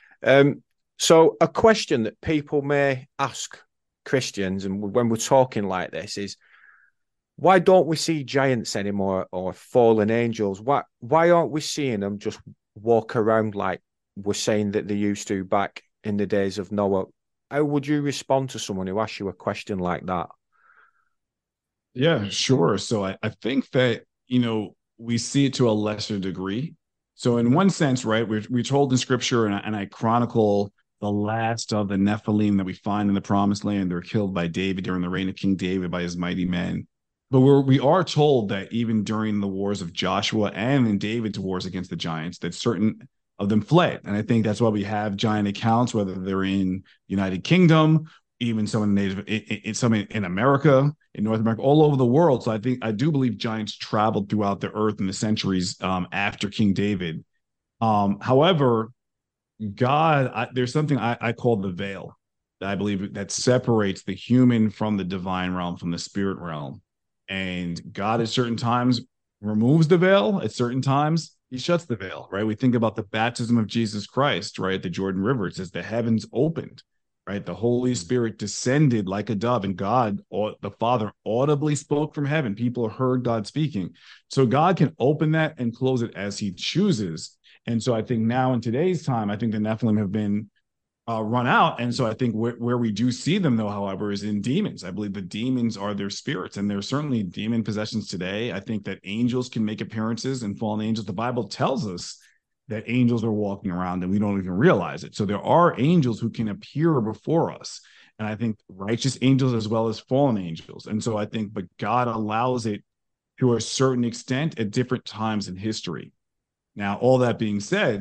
So a question that people may ask Christians, and when we're talking like this, is why don't we see giants anymore or fallen angels? Why aren't we seeing them just walk around like we're saying that they used to back in the days of Noah? How would you respond to someone who asks you a question like that? Yeah, sure. So I think that, we see it to a lesser degree. So in one sense, right, we're told in scripture, and I chronicle the last of the Nephilim that we find in the Promised Land. They're killed by David during the reign of King David by his mighty men. But we are told that even during the wars of Joshua and in David's wars against the giants, that certain of them fled. And I think that's why we have giant accounts, whether they're in United Kingdom even some in native, some in America, in North America, all over the world. So I do believe giants traveled throughout the earth in the centuries after King David. However, there's something I call the veil that I believe that separates the human from the divine realm, from the spirit realm. And God at certain times removes the veil. At certain times, he shuts the veil, right? We think about the baptism of Jesus Christ, right? The Jordan River. It says the heavens opened, right? The Holy Spirit descended like a dove, and God, the Father, audibly spoke from heaven. People heard God speaking. So God can open that and close it as he chooses. And so I think now in today's time, I think the Nephilim have been run out. And so I think where we do see them, though, however, is in demons. I believe the demons are their spirits, and there's certainly demon possessions today. I think that angels can make appearances and fallen angels. The Bible tells us that angels are walking around and we don't even realize it. So there are angels who can appear before us. And I think righteous angels as well as fallen angels. And so I think, but God allows it to a certain extent at different times in history. Now, all that being said,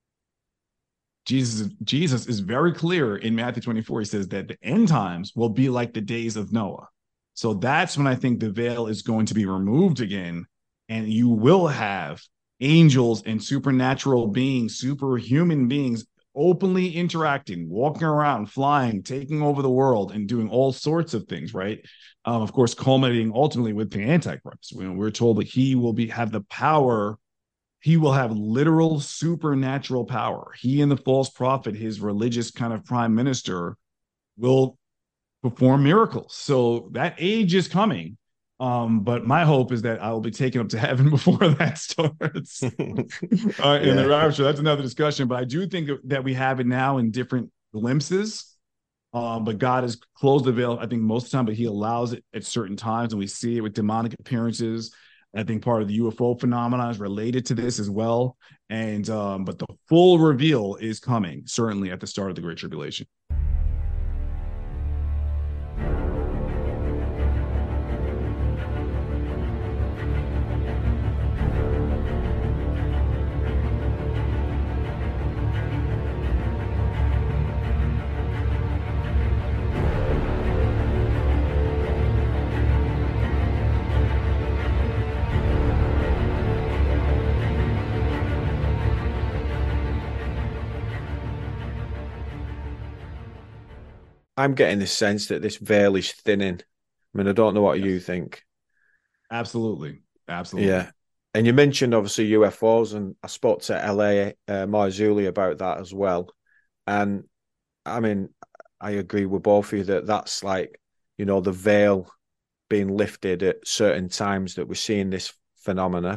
Jesus is very clear in Matthew 24. He says that the end times will be like the days of Noah. So that's when I think the veil is going to be removed again. And you will have angels and supernatural beings, superhuman beings, openly interacting, walking around, flying, taking over the world, and doing all sorts of things, right? Of course, culminating ultimately with the Antichrist. We're told that he will have the power. He will have literal supernatural power. He and the false prophet, his religious kind of prime minister, will perform miracles. So that age is coming. But my hope is that I will be taken up to heaven before that starts. In the rapture, that's another discussion. But I do think that we have it now in different glimpses. But God has closed the veil, I think, most of the time, but he allows it at certain times, and we see it with demonic appearances. I think part of the UFO phenomenon is related to this as well. And but the full reveal is coming, certainly at the start of the Great Tribulation. I'm getting the sense that this veil is thinning. I mean, I don't know what you think. Absolutely. Yeah. And you mentioned obviously UFOs, and I spoke to LA Marzulli about that as well. And I mean, I agree with both of you that that's like, you know, the veil being lifted at certain times that we're seeing this phenomena.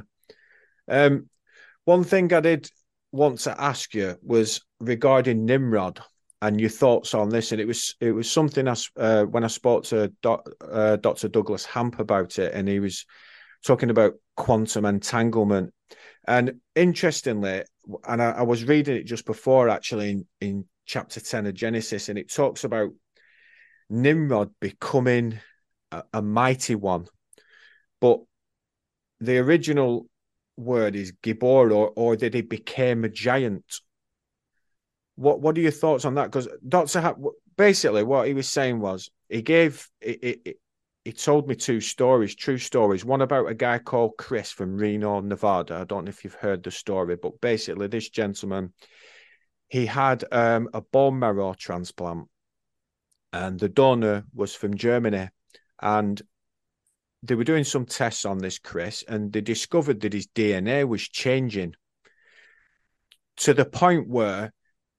One thing I did want to ask you was regarding Nimrod and your thoughts on this. And it was something when I spoke to Dr. Douglas Hamp about it, and he was talking about quantum entanglement. And interestingly, and I was reading it just before, actually, in chapter 10 of Genesis, and it talks about Nimrod becoming a mighty one. But the original word is Gibor, or that he became a giant. What are your thoughts on that? Because basically what he was saying was he told me two stories, true stories. One about a guy called Chris from Reno, Nevada. I don't know if you've heard the story, but basically this gentleman, he had a bone marrow transplant, and the donor was from Germany, and they were doing some tests on this Chris, and they discovered that his DNA was changing to the point where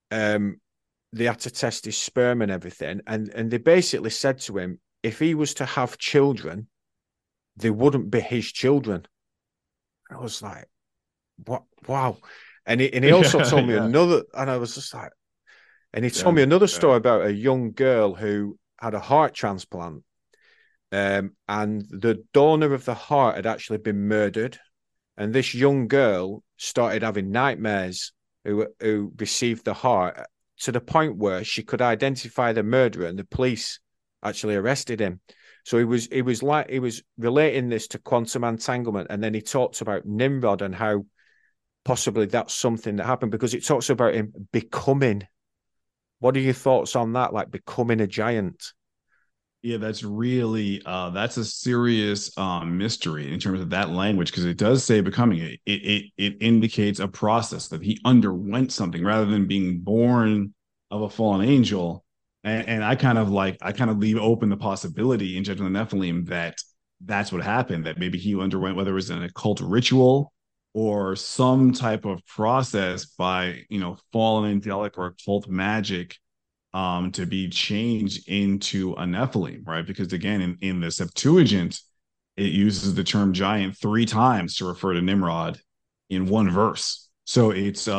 they had to test his sperm and everything, and they basically said to him, if he was to have children, they wouldn't be his children. And I was like, what? Wow. And he also told me another, and I was just like, and he told me another story about a young girl who had a heart transplant, and the donor of the heart had actually been murdered, and this young girl started having nightmares who received the heart, to the point where she could identify the murderer, and the police actually arrested him. So he was relating this to quantum entanglement, and then he talks about Nimrod and how possibly that's something that happened, because it talks about him becoming What are your thoughts on that? Like becoming a giant? Yeah, that's really that's a serious mystery in terms of that language, because it does say becoming it. It indicates a process that he underwent something rather than being born of a fallen angel. And I kind of leave open the possibility in Judgment of the Nephilim that that's what happened, that maybe he underwent, whether it was an occult ritual or some type of process by, fallen angelic or occult magic, to be changed into a Nephilim, right? Because again, in the Septuagint, it uses the term giant 3 times to refer to Nimrod in one verse. So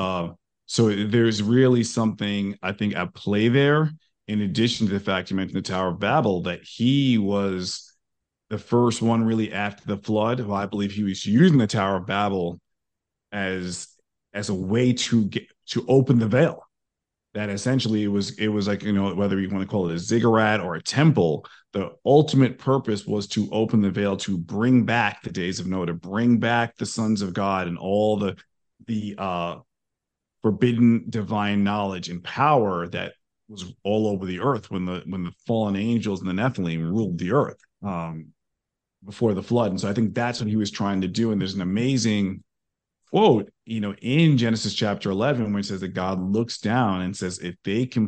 there's really something, I think, at play there. In addition to the fact you mentioned the Tower of Babel, that he was the first one really after the flood. Well, I believe he was using the Tower of Babel as a way to open the veil, that essentially it was like, whether you want to call it a ziggurat or a temple, the ultimate purpose was to open the veil, to bring back the days of Noah, to bring back the sons of God and all the forbidden divine knowledge and power that was all over the earth when the fallen angels and the Nephilim ruled the earth, before the flood. And so I think that's what he was trying to do. And there's an amazing quote, in Genesis chapter 11, where it says that God looks down and says, if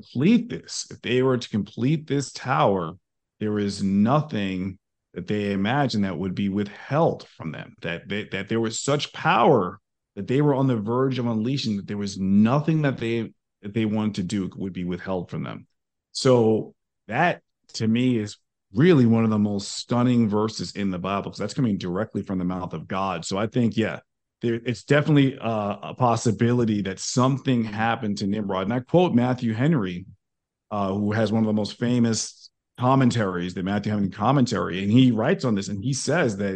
they were to complete this tower, there is nothing that they imagine that would be withheld from them, that there was such power that they were on the verge of unleashing, that there was nothing that they wanted to do would be withheld from them. So that, to me, is really one of the most stunning verses in the Bible, because that's coming directly from the mouth of God. So I think, yeah, it's definitely a possibility that something happened to Nimrod. And I quote Matthew Henry, who has one of the most famous commentaries, the Matthew Henry commentary, and he writes on this, and he says that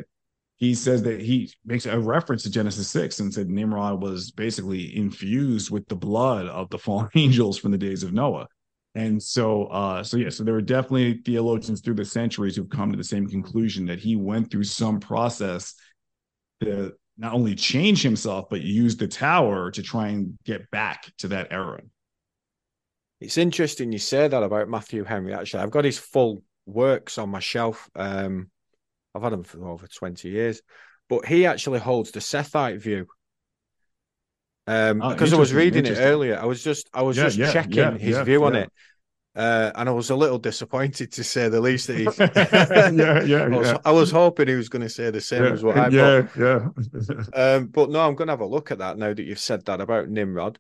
he makes a reference to Genesis 6 and said Nimrod was basically infused with the blood of the fallen angels from the days of Noah. And so there are definitely theologians through the centuries who've come to the same conclusion, that he went through some process to not only change himself, but use the tower to try and get back to that era. It's interesting you say that about Matthew Henry. Actually, I've got his full works on my shelf. I've had them for over 20 years, but he actually holds the Sethite view. Because I was reading it earlier, I was just checking his view on it. And I was a little disappointed, to say the least, that he I was hoping he was going to say the same as what I but no, I'm going to have a look at that now that you've said that about Nimrod.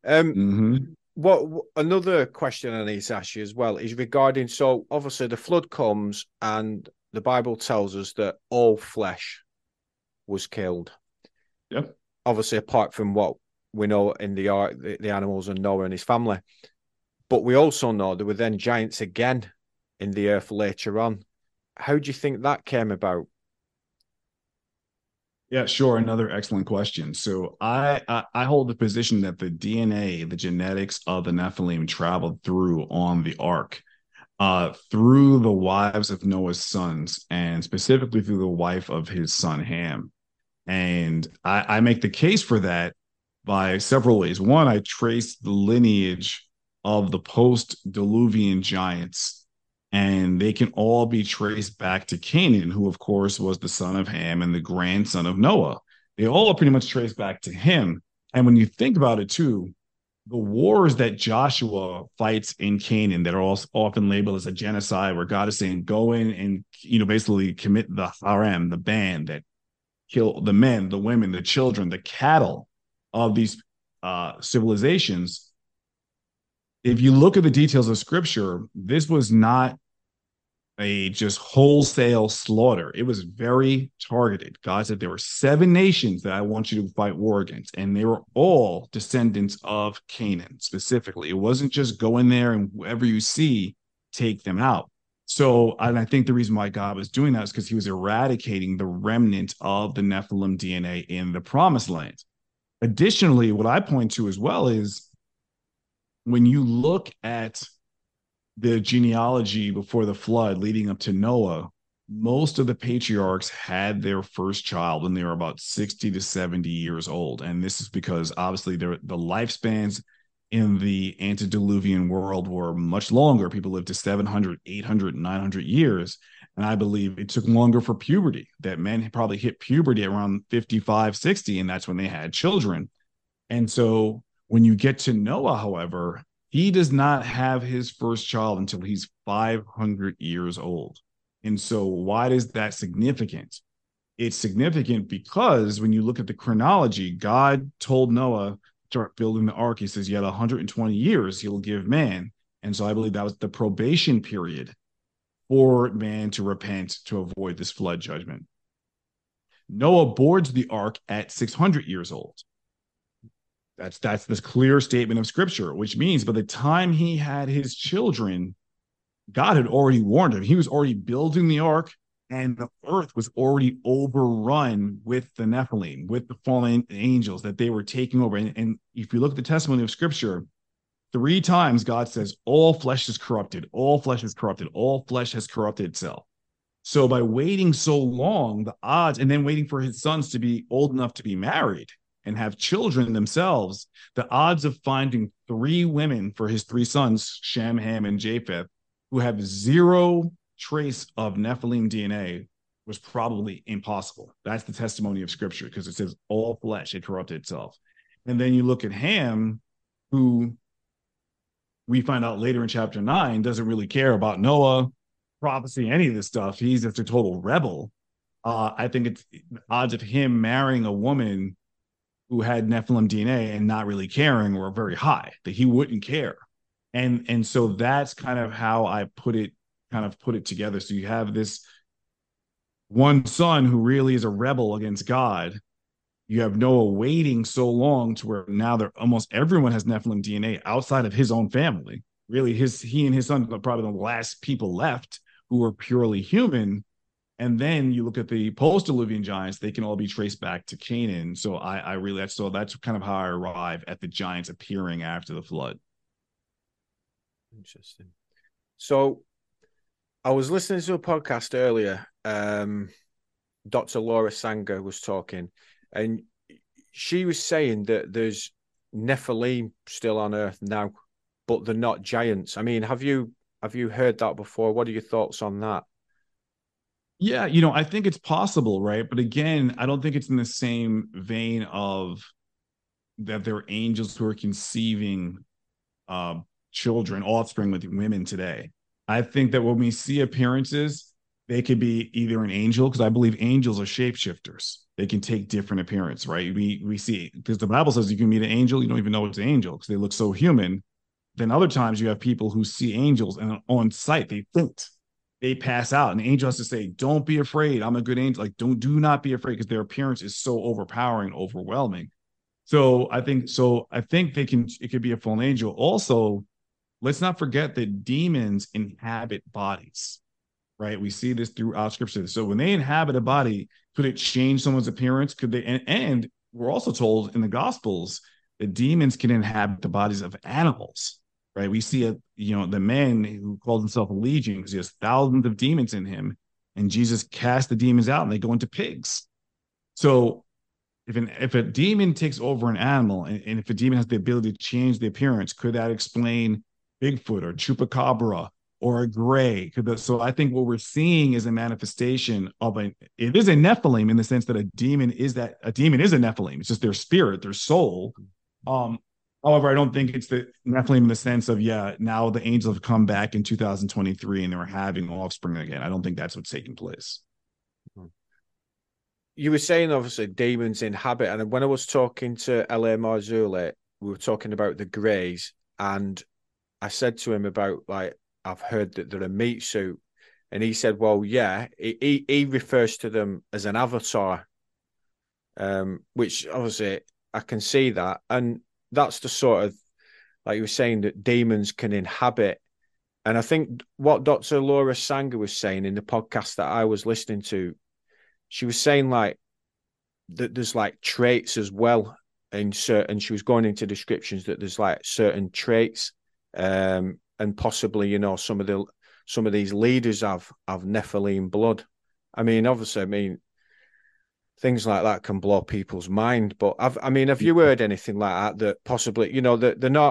What another question I need to ask you as well is regarding, so obviously the flood comes and the Bible tells us that all flesh was killed. Yep. Obviously, apart from what we know in the ark, the animals and Noah and his family. But we also know there were then giants again in the earth later on. How do you think that came about? Yeah, sure. Another excellent question. So I hold the position that the DNA, the genetics of the Nephilim, traveled through on the ark, through the wives of Noah's sons, and specifically through the wife of his son Ham. And I make the case for that by several ways. One, I trace the lineage of the post-Diluvian giants, and they can all be traced back to Canaan, who, of course, was the son of Ham and the grandson of Noah. They all pretty much trace back to him. And when you think about it, too, the wars that Joshua fights in Canaan that are also often labeled as a genocide, where God is saying, go in and, basically commit the harem, the band that kill the men, the women, the children, the cattle of these civilizations. If you look at the details of scripture, this was not a just wholesale slaughter. It was very targeted. God said there were 7 nations that I want you to fight war against, and they were all descendants of Canaan specifically. It wasn't just go in there and whoever you see, take them out. So, and I think the reason why God was doing that is because he was eradicating the remnant of the Nephilim DNA in the promised land. Additionally, what I point to as well is, when you look at the genealogy before the flood leading up to Noah, most of the patriarchs had their first child when they were about 60 to 70 years old. And this is because obviously the lifespans in the antediluvian world were much longer. People lived to 700, 800, 900 years. And I believe it took longer for puberty, that men probably hit puberty around 55, 60, and that's when they had children. And so when you get to Noah, however, he does not have his first child until he's 500 years old. And so why is that significant? It's significant because when you look at the chronology, God told Noah, start building the ark. He says, yet 120 years he'll give man. And so I believe that was the probation period for man to repent to avoid this flood judgment. Noah boards the ark at 600 years old. That's this clear statement of scripture, which means by the time he had his children, God had already warned him. He was already building the ark, and the earth was already overrun with the Nephilim, with the fallen angels that they were taking over. And if you look at the testimony of scripture, 3 times God says, all flesh is corrupted, all flesh is corrupted, all flesh has corrupted itself. So by waiting so long, the odds, and then waiting for his sons to be old enough to be married and have children themselves, the odds of finding 3 women for his 3 sons, Shem, Ham, and Japheth, who have 0 trace of Nephilim DNA was probably impossible. That's the testimony of scripture, because it says all flesh had corrupted itself. And then you look at Ham, who we find out later in chapter 9 doesn't really care about Noah, prophecy, any of this stuff. He's just a total rebel. I think it's the odds of him marrying a woman who had Nephilim DNA and not really caring were very high, that he wouldn't care. And so that's kind of how I put it together. So you have this one son who really is a rebel against God. You have Noah waiting so long to where now almost everyone has Nephilim DNA outside of his own family. Really, he and his son are probably the last people left who were purely human. And then you look at the post-Diluvian giants; they can all be traced back to Canaan. So that's kind of how I arrive at the giants appearing after the flood. Interesting. So I was listening to a podcast earlier. Dr. Laura Sanger was talking, and she was saying that there's Nephilim still on Earth now, but they're not giants. I mean, have you heard that before? What are your thoughts on that? Yeah, I think it's possible, right? But again, I don't think it's in the same vein of that there are angels who are conceiving children, offspring with women today. I think that when we see appearances, they could be either an angel, because I believe angels are shapeshifters. They can take different appearance, right? We see, because the Bible says you can meet an angel, you don't even know it's an angel because they look so human. Then other times you have people who see angels and on sight they faint. They pass out. And the angel has to say, don't be afraid. I'm a good angel. Like, do not be afraid, because their appearance is so overpowering, overwhelming. So I think it could be a fallen angel. Also, let's not forget that demons inhabit bodies, right? We see this throughout scripture. So when they inhabit a body, could it change someone's appearance? Could they? And we're also told in the Gospels that demons can inhabit the bodies of animals, right? We see the man who called himself a legion because he has thousands of demons in him, and Jesus cast the demons out and they go into pigs. So if a demon takes over an animal, and if a demon has the ability to change the appearance, could that explain Bigfoot or Chupacabra or a gray? So I think what we're seeing is a manifestation of it is a Nephilim, in the sense that a demon is a Nephilim. It's just their spirit, their soul. However, I don't think it's the Nephilim in the sense of, now the angels have come back in 2023 and they're having offspring again. I don't think that's what's taking place. You were saying, obviously, demons inhabit. And when I was talking to L.A. Marzulli, we were talking about the Greys. And I said to him about, like, I've heard that they're a meat suit. And he said, well, yeah, he refers to them as an avatar, which obviously I can see that. And that's the sort of, like you were saying, that demons can inhabit. And I think what Dr. Laura Sanger was saying in the podcast that I was listening to, she was saying like that there's like traits as well in certain, she was going into descriptions that there's like certain traits, and possibly, some of these leaders have Nephilim blood. I mean, obviously, things like that can blow people's mind. But have you heard anything like that possibly, that they're not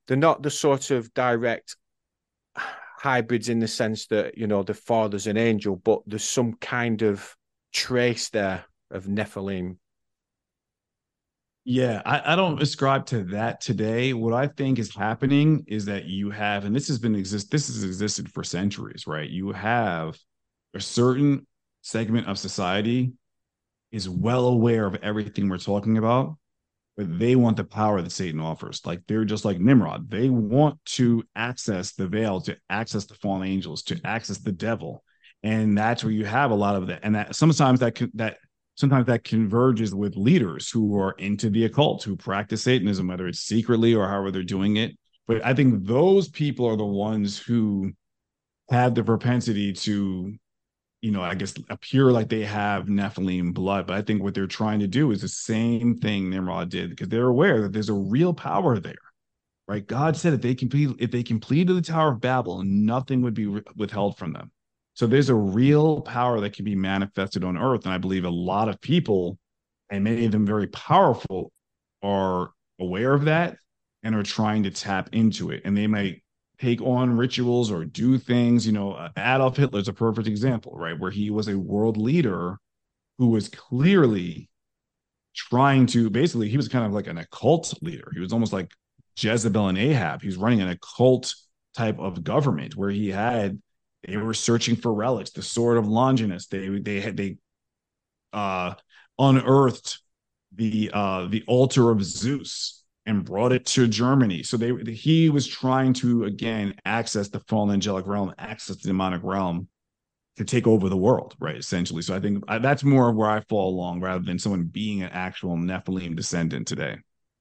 they're not the sort of direct hybrids in the sense that, you know, the father's an angel, but there's some kind of trace there of Nephilim. Yeah, I don't ascribe to that today. What I think is happening is that you have, and this has existed for centuries, right? You have a certain segment of society is well aware of everything we're talking about, but they want the power that Satan offers. Like they're just like Nimrod. They want to access the veil, to access the fallen angels, to access the devil. And that's where you have a lot of that. And that sometimes that converges with leaders who are into the occult, who practice Satanism, whether it's secretly or however they're doing it. But I think those people are the ones who have the propensity to, I guess, appear like they have Nephilim blood. But I think what they're trying to do is the same thing Nimrod did, because they're aware that there's a real power there, right? God said if they completed the Tower of Babel, nothing would be withheld from them. So there's a real power that can be manifested on earth. And I believe a lot of people, and many of them very powerful, are aware of that and are trying to tap into it. And they might take on rituals or do things. Adolf Hitler is a perfect example, right? Where he was a world leader who was clearly trying to, basically, he was kind of like an occult leader. He was almost like Jezebel and Ahab. He was running an occult type of government where they were searching for relics, the sword of Longinus. They unearthed the altar of Zeus and brought it to Germany. So he was trying to, again, access the fallen angelic realm, access the demonic realm to take over the world, right? Essentially. So I think that's more of where I fall along, rather than someone being an actual Nephilim descendant today.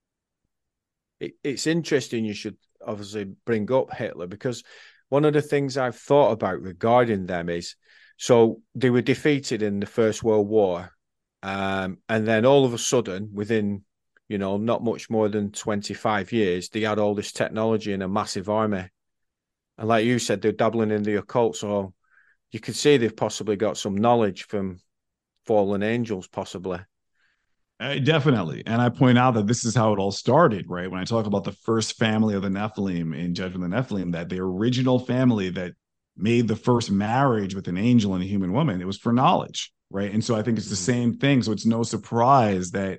It's interesting you should obviously bring up Hitler, because one of the things I've thought about regarding them is, so they were defeated in the First World War. And then all of a sudden, within, not much more than 25 years, they had all this technology and a massive army. And like you said, they're dabbling in the occult. So you could see they've possibly got some knowledge from fallen angels, possibly. Definitely. And I point out that this is how it all started, right? When I talk about the first family of the Nephilim in Judgment of the Nephilim, that the original family that made the first marriage with an angel and a human woman, it was for knowledge, right? And so I think it's the same thing. So it's no surprise that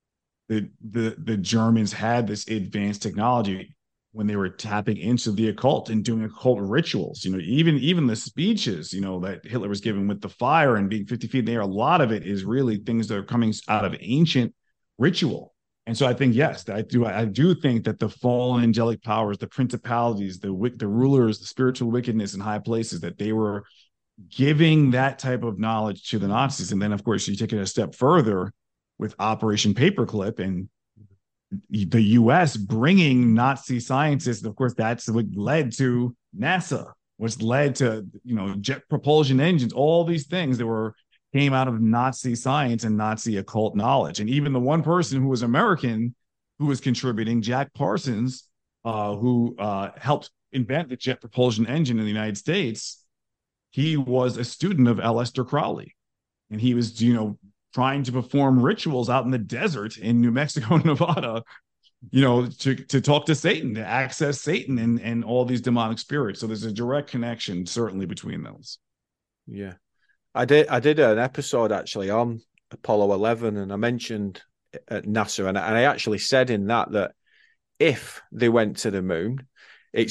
the Germans had this advanced technology when they were tapping into the occult and doing occult rituals. Even the speeches, that Hitler was giving with the fire and being 50 feet in the air, a lot of it is really things that are coming out of ancient ritual. And so I think, yes, I do think that the fallen angelic powers, the principalities, the rulers, the spiritual wickedness in high places, that they were giving that type of knowledge to the Nazis. And then, of course, you take it a step further with Operation Paperclip and the U.S. bringing Nazi scientists. And of course, that's what led to NASA, which led to, jet propulsion engines, all these things that came out of Nazi science and Nazi occult knowledge. And even the one person who was American who was contributing, Jack Parsons, who helped invent the jet propulsion engine in the United States, he was a student of Aleister Crowley. And he was, trying to perform rituals out in the desert in New Mexico and Nevada, to talk to Satan, to access Satan and all these demonic spirits. So there's a direct connection, certainly, between those. Yeah. I did an episode actually on Apollo 11, and I mentioned at NASA, and I actually said in that if they went to the moon, it's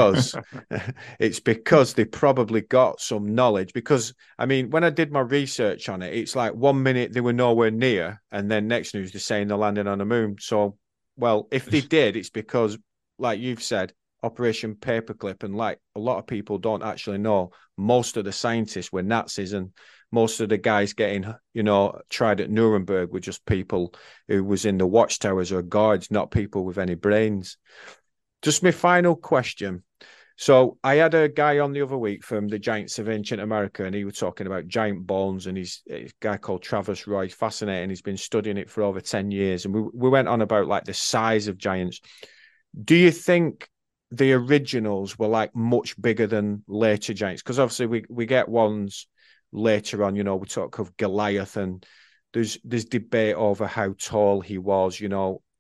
because they probably got some knowledge. Because I mean, when I did my research on it, it's like 1 minute they were nowhere near, and then next news they're saying they're landing on the moon. So, well, if they did, it's because, like you've said, Operation Paperclip, and like a lot of people don't actually know, most of the scientists were Nazis, and most of the guys getting, tried at Nuremberg were just people who was in the watchtowers or guards, not people with any brains. Just my final question. So I had a guy on the other week from the Giants of Ancient America, and he was talking about giant bones, and he's a guy called Travis Roy. Fascinating. He's been studying it for over 10 years. And we went on about like the size of giants. Do you think the originals were like much bigger than later giants? Because obviously we get ones later on, we talk of Goliath, and there's debate over how tall he was,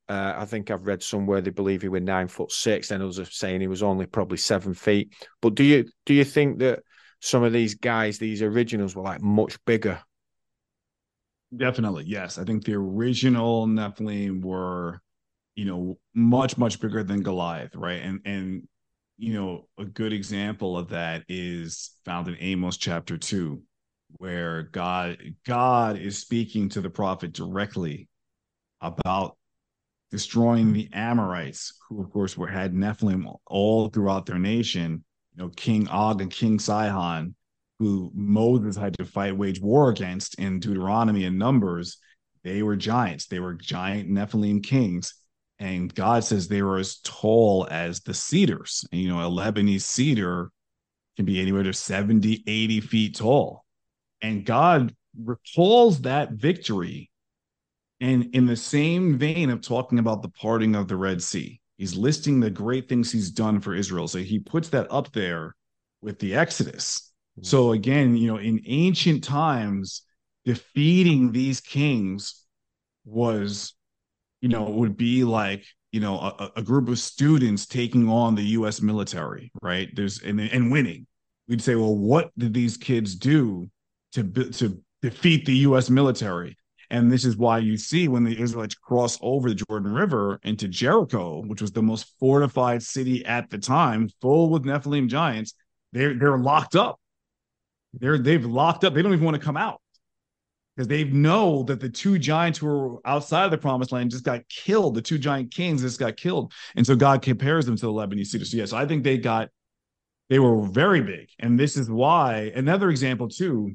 I think I've read somewhere they believe he was 9'6", then others are saying he was only probably 7 feet. But do you think that some of these guys, these originals, were like much bigger? Definitely, yes. I think the original Nephilim were, much, much bigger than Goliath, right? And a good example of that is found in Amos chapter 2, where God is speaking to the prophet directly about destroying the Amorites, who of course had Nephilim all throughout their nation. King Og and King Sihon, who Moses had to wage war against in Deuteronomy and Numbers. They were giants. They were giant Nephilim kings. And God says they were as tall as the cedars. And, a Lebanese cedar can be anywhere to 70, 80 feet tall. And God recalls that victory. And in the same vein of talking about the parting of the Red Sea, he's listing the great things he's done for Israel. So he puts that up there with the Exodus. So again, in ancient times, defeating these kings was, would be like, a group of students taking on the U.S. military, right? And winning. We'd say, well, what did these kids do to defeat the U.S. military? And this is why you see when the Israelites cross over the Jordan River into Jericho, which was the most fortified city at the time, full with Nephilim giants, they're locked up. They've locked up. They don't even want to come out because they know that the two giants who were outside of the promised land just got killed. The two giant kings just got killed. And so God compares them to the Lebanese cedar. So yes, I think they were very big. And this is why another example too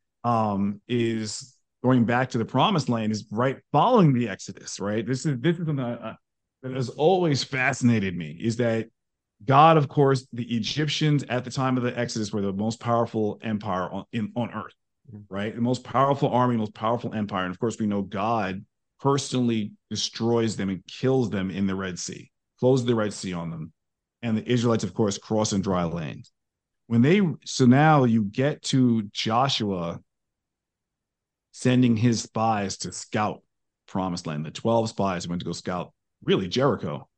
is going back to the promised land is right following the Exodus, right? This is something that has always fascinated me is that God, of course, the Egyptians at the time of the Exodus were the most powerful empire on earth, right? The most powerful army, most powerful empire. And of course, we know God personally destroys them and kills them in the Red Sea, closes the Red Sea on them. And the Israelites, of course, cross in dry land. So now you get to Joshua sending his spies to scout promised land. The 12 spies went to go scout really Jericho.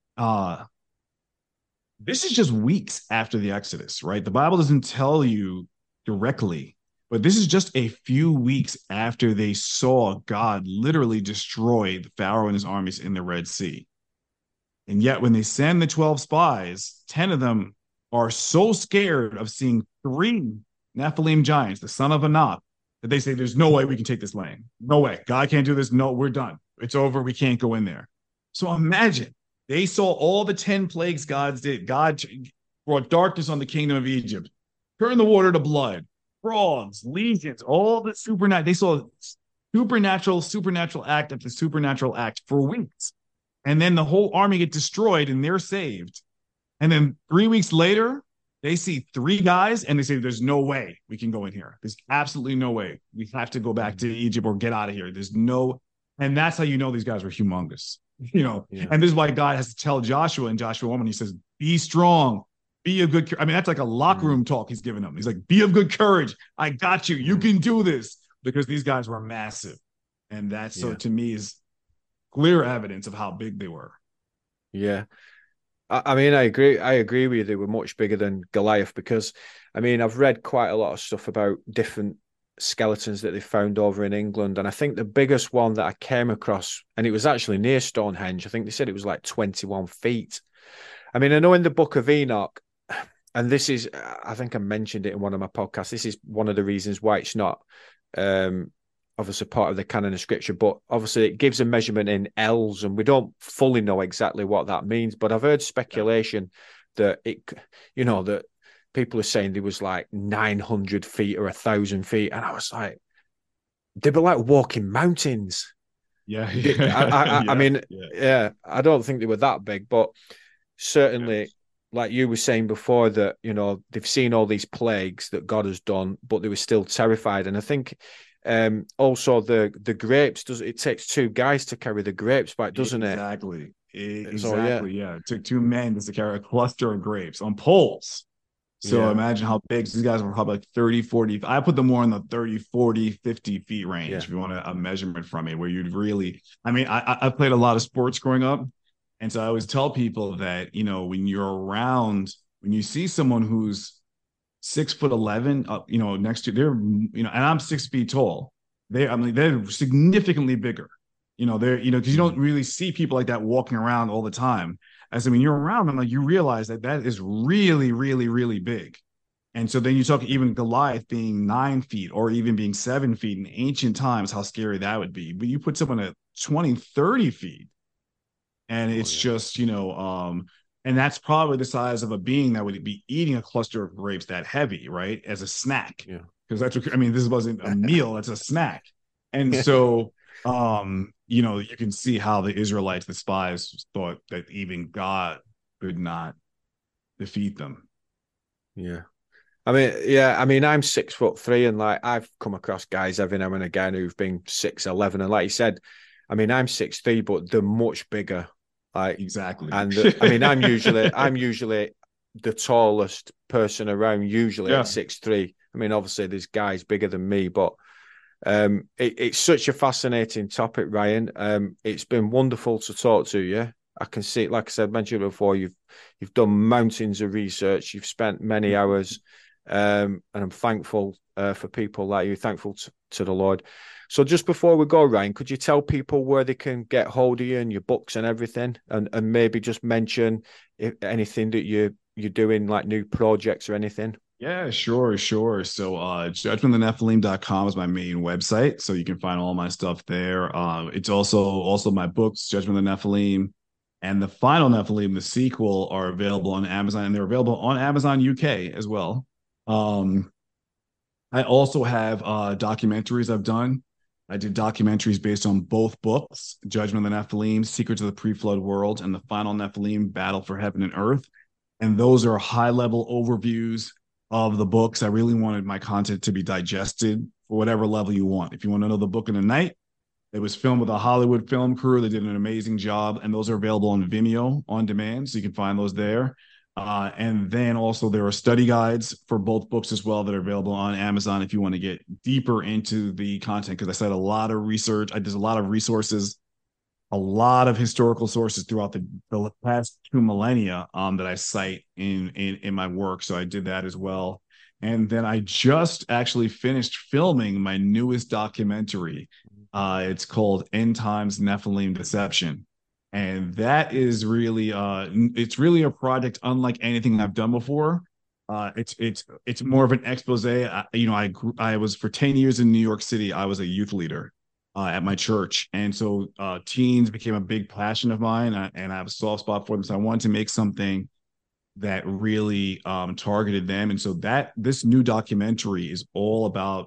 This is just weeks after the Exodus, right? The Bible doesn't tell you directly, but this is just a few weeks after they saw God literally destroy the Pharaoh and his armies in the Red Sea. And yet when they send the 12 spies, 10 of them are so scared of seeing 3 Nephilim giants, the son of Anak, that they say, there's no way we can take this land. No way. God can't do this. No, we're done. It's over. We can't go in there. So imagine they saw all the 10 plagues God did. God brought darkness on the kingdom of Egypt, turned the water to blood, frogs, legions, all the supernatural. They saw supernatural act after supernatural act for weeks. And then the whole army get destroyed and they're saved. And then 3 weeks later, they see 3 guys and they say, there's no way we can go in here. There's absolutely no way. We have to go back to Egypt or get out of here. And that's how you know these guys were humongous. Yeah. And this is why God has to tell Joshua in Joshua 1 when he says, be strong, be of good. I mean, that's like a locker room talk he's giving them. He's like, be of good courage. I got you. You can do this, because these guys were massive. And that's so to me is clear evidence of how big they were. Yeah. I mean, I agree with you. They were much bigger than Goliath because, I mean, I've read quite a lot of stuff about different skeletons that they found over in England. And I think the biggest one that I came across, and it was actually near Stonehenge, I think they said it was like 21 feet. I mean, I know in the Book of Enoch, and this is, I think I mentioned it in one of my podcasts, this is one of the reasons why it's not obviously part of the canon of scripture, but obviously it gives a measurement in ells, and we don't fully know exactly what that means. But I've heard speculation that that people are saying there was like 900 feet or 1,000 feet, and I was like, they were like walking mountains. Yeah, I mean, I don't think they were that big, but certainly, like you were saying before, that they've seen all these plagues that God has done, but they were still terrified. And I think also the grapes, it takes 2 guys to carry the grapes back, doesn't it? Exactly. So, yeah. It took 2 men to carry a cluster of grapes on poles. So Yeah. imagine how big these guys were, probably like 30, 40. I put them more in the 30, 40, 50 feet range Yeah. if you want a measurement from it, where you'd really, I mean, I played a lot of sports growing up. And so I always tell people that, when you're around, when you see someone who's 6'11", next to they're, and I'm 6 feet tall. They're significantly bigger. Because you don't Mm. really see people like that walking around all the time. As I mean, you're around them, like you realize that is really, really, really big. And so then you talk even Goliath being 9 feet or even being 7 feet in ancient times, how scary that would be. But you put someone at 20, 30 feet, and Oh it's yeah. just and that's probably the size of a being that would be eating a cluster of grapes that heavy, right, as a snack. Yeah. Because that's what, I mean, this wasn't a meal, it's a snack. And Yeah. so you can see how the Israelites, the spies, thought that even God could not defeat them. Yeah. I mean, I'm 6'3", and like I've come across guys every now and again who've been 6'11", and like you said, I mean, I'm 6'3", but they're much bigger. Like, Exactly. and I mean, I'm usually the tallest person around, usually at Yeah. 6'3". I mean, obviously there's guys bigger than me, but it's such a fascinating topic, Ryan. It's been wonderful to talk to you. I can see, like I said, mentioned before, you've done mountains of research. You've spent many hours, and I'm thankful for people like you. Thankful to the Lord. So just before we go, Ryan, could you tell people where they can get hold of you and your books and everything, and maybe just mention anything that you're doing, like new projects or anything? Yeah, sure, sure. So judgmentthenephilim.com is my main website. So you can find all my stuff there. It's also my books, Judgment of the Nephilim and The Final Nephilim, the sequel, are available on Amazon, and they're available on Amazon UK as well. Um, I also have documentaries I've done. I did documentaries based on both books, Judgment of the Nephilim, Secrets of the Pre-Flood World, and The Final Nephilim, Battle for Heaven and Earth. And those are high-level overviews of the books. I really wanted my content to be digested for whatever level you want. If you want to know the book in the night, it was filmed with a Hollywood film crew. They did an amazing job, and those are available on Vimeo on demand, so you can find those there. And then also there are study guides for both books as well that are available on Amazon if you want to get deeper into the content. Because I said a lot of research, I did a lot of resources, a lot of historical sources throughout the past 2 millennia that I cite in my work. So I did that as well. And then I just actually finished filming my newest documentary. It's called End Times Nephilim Deception. And that is really it's really a project unlike anything I've done before. It's more of an expose. I was for 10 years in New York City. I was a youth leader at my church, and so teens became a big passion of mine, and I have a soft spot for them. So I wanted to make something that really targeted them, and so that this new documentary is all about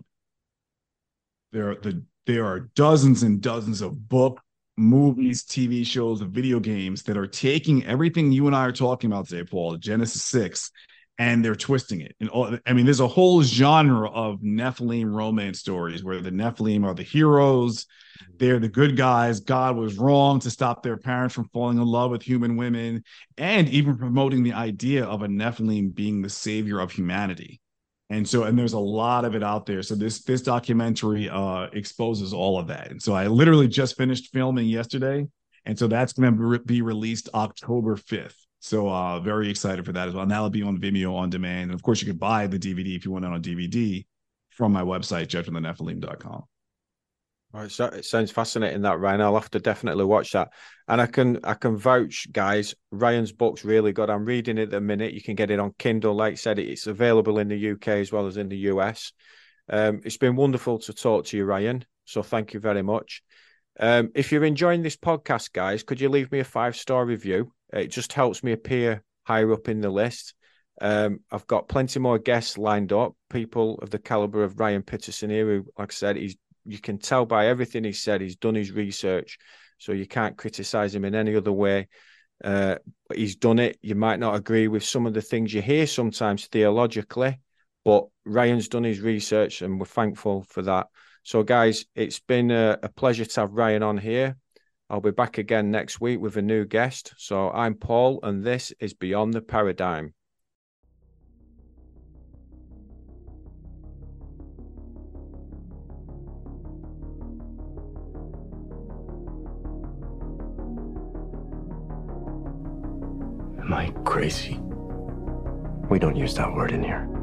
there are dozens and dozens of books, movies, TV shows, video games that are taking everything you and I are talking about today, Paul, Genesis 6, and they're twisting it. And I mean, there's a whole genre of Nephilim romance stories where the Nephilim are the heroes. They're the good guys. God was wrong to stop their parents from falling in love with human women, and even promoting the idea of a Nephilim being the savior of humanity. And there's a lot of it out there. So this documentary exposes all of that. And so I literally just finished filming yesterday, and so that's going to be released October 5th. So very excited for that as well. And that'll be on Vimeo on demand. And of course, you could buy the DVD if you want it on DVD from my website, judgmentthenephilim.com. Right, so it sounds fascinating, that, Ryan. I'll have to definitely watch that. And I can vouch, guys. Ryan's book's really good. I'm reading it at the minute. You can get it on Kindle. Like I said, it's available in the UK as well as in the US. It's been wonderful to talk to you, Ryan. So thank you very much. If you're enjoying this podcast, guys, could you leave me a 5-star review? It just helps me appear higher up in the list. I've got plenty more guests lined up, people of the caliber of Ryan Pitterson here, who, like I said, you can tell by everything he said, he's done his research, so you can't criticize him in any other way. But he's done it. You might not agree with some of the things you hear sometimes theologically, but Ryan's done his research, and we're thankful for that. So, guys, it's been a pleasure to have Ryan on here. I'll be back again next week with a new guest. So I'm Paul, and this is Beyond the Paradigm. Am I crazy? We don't use that word in here.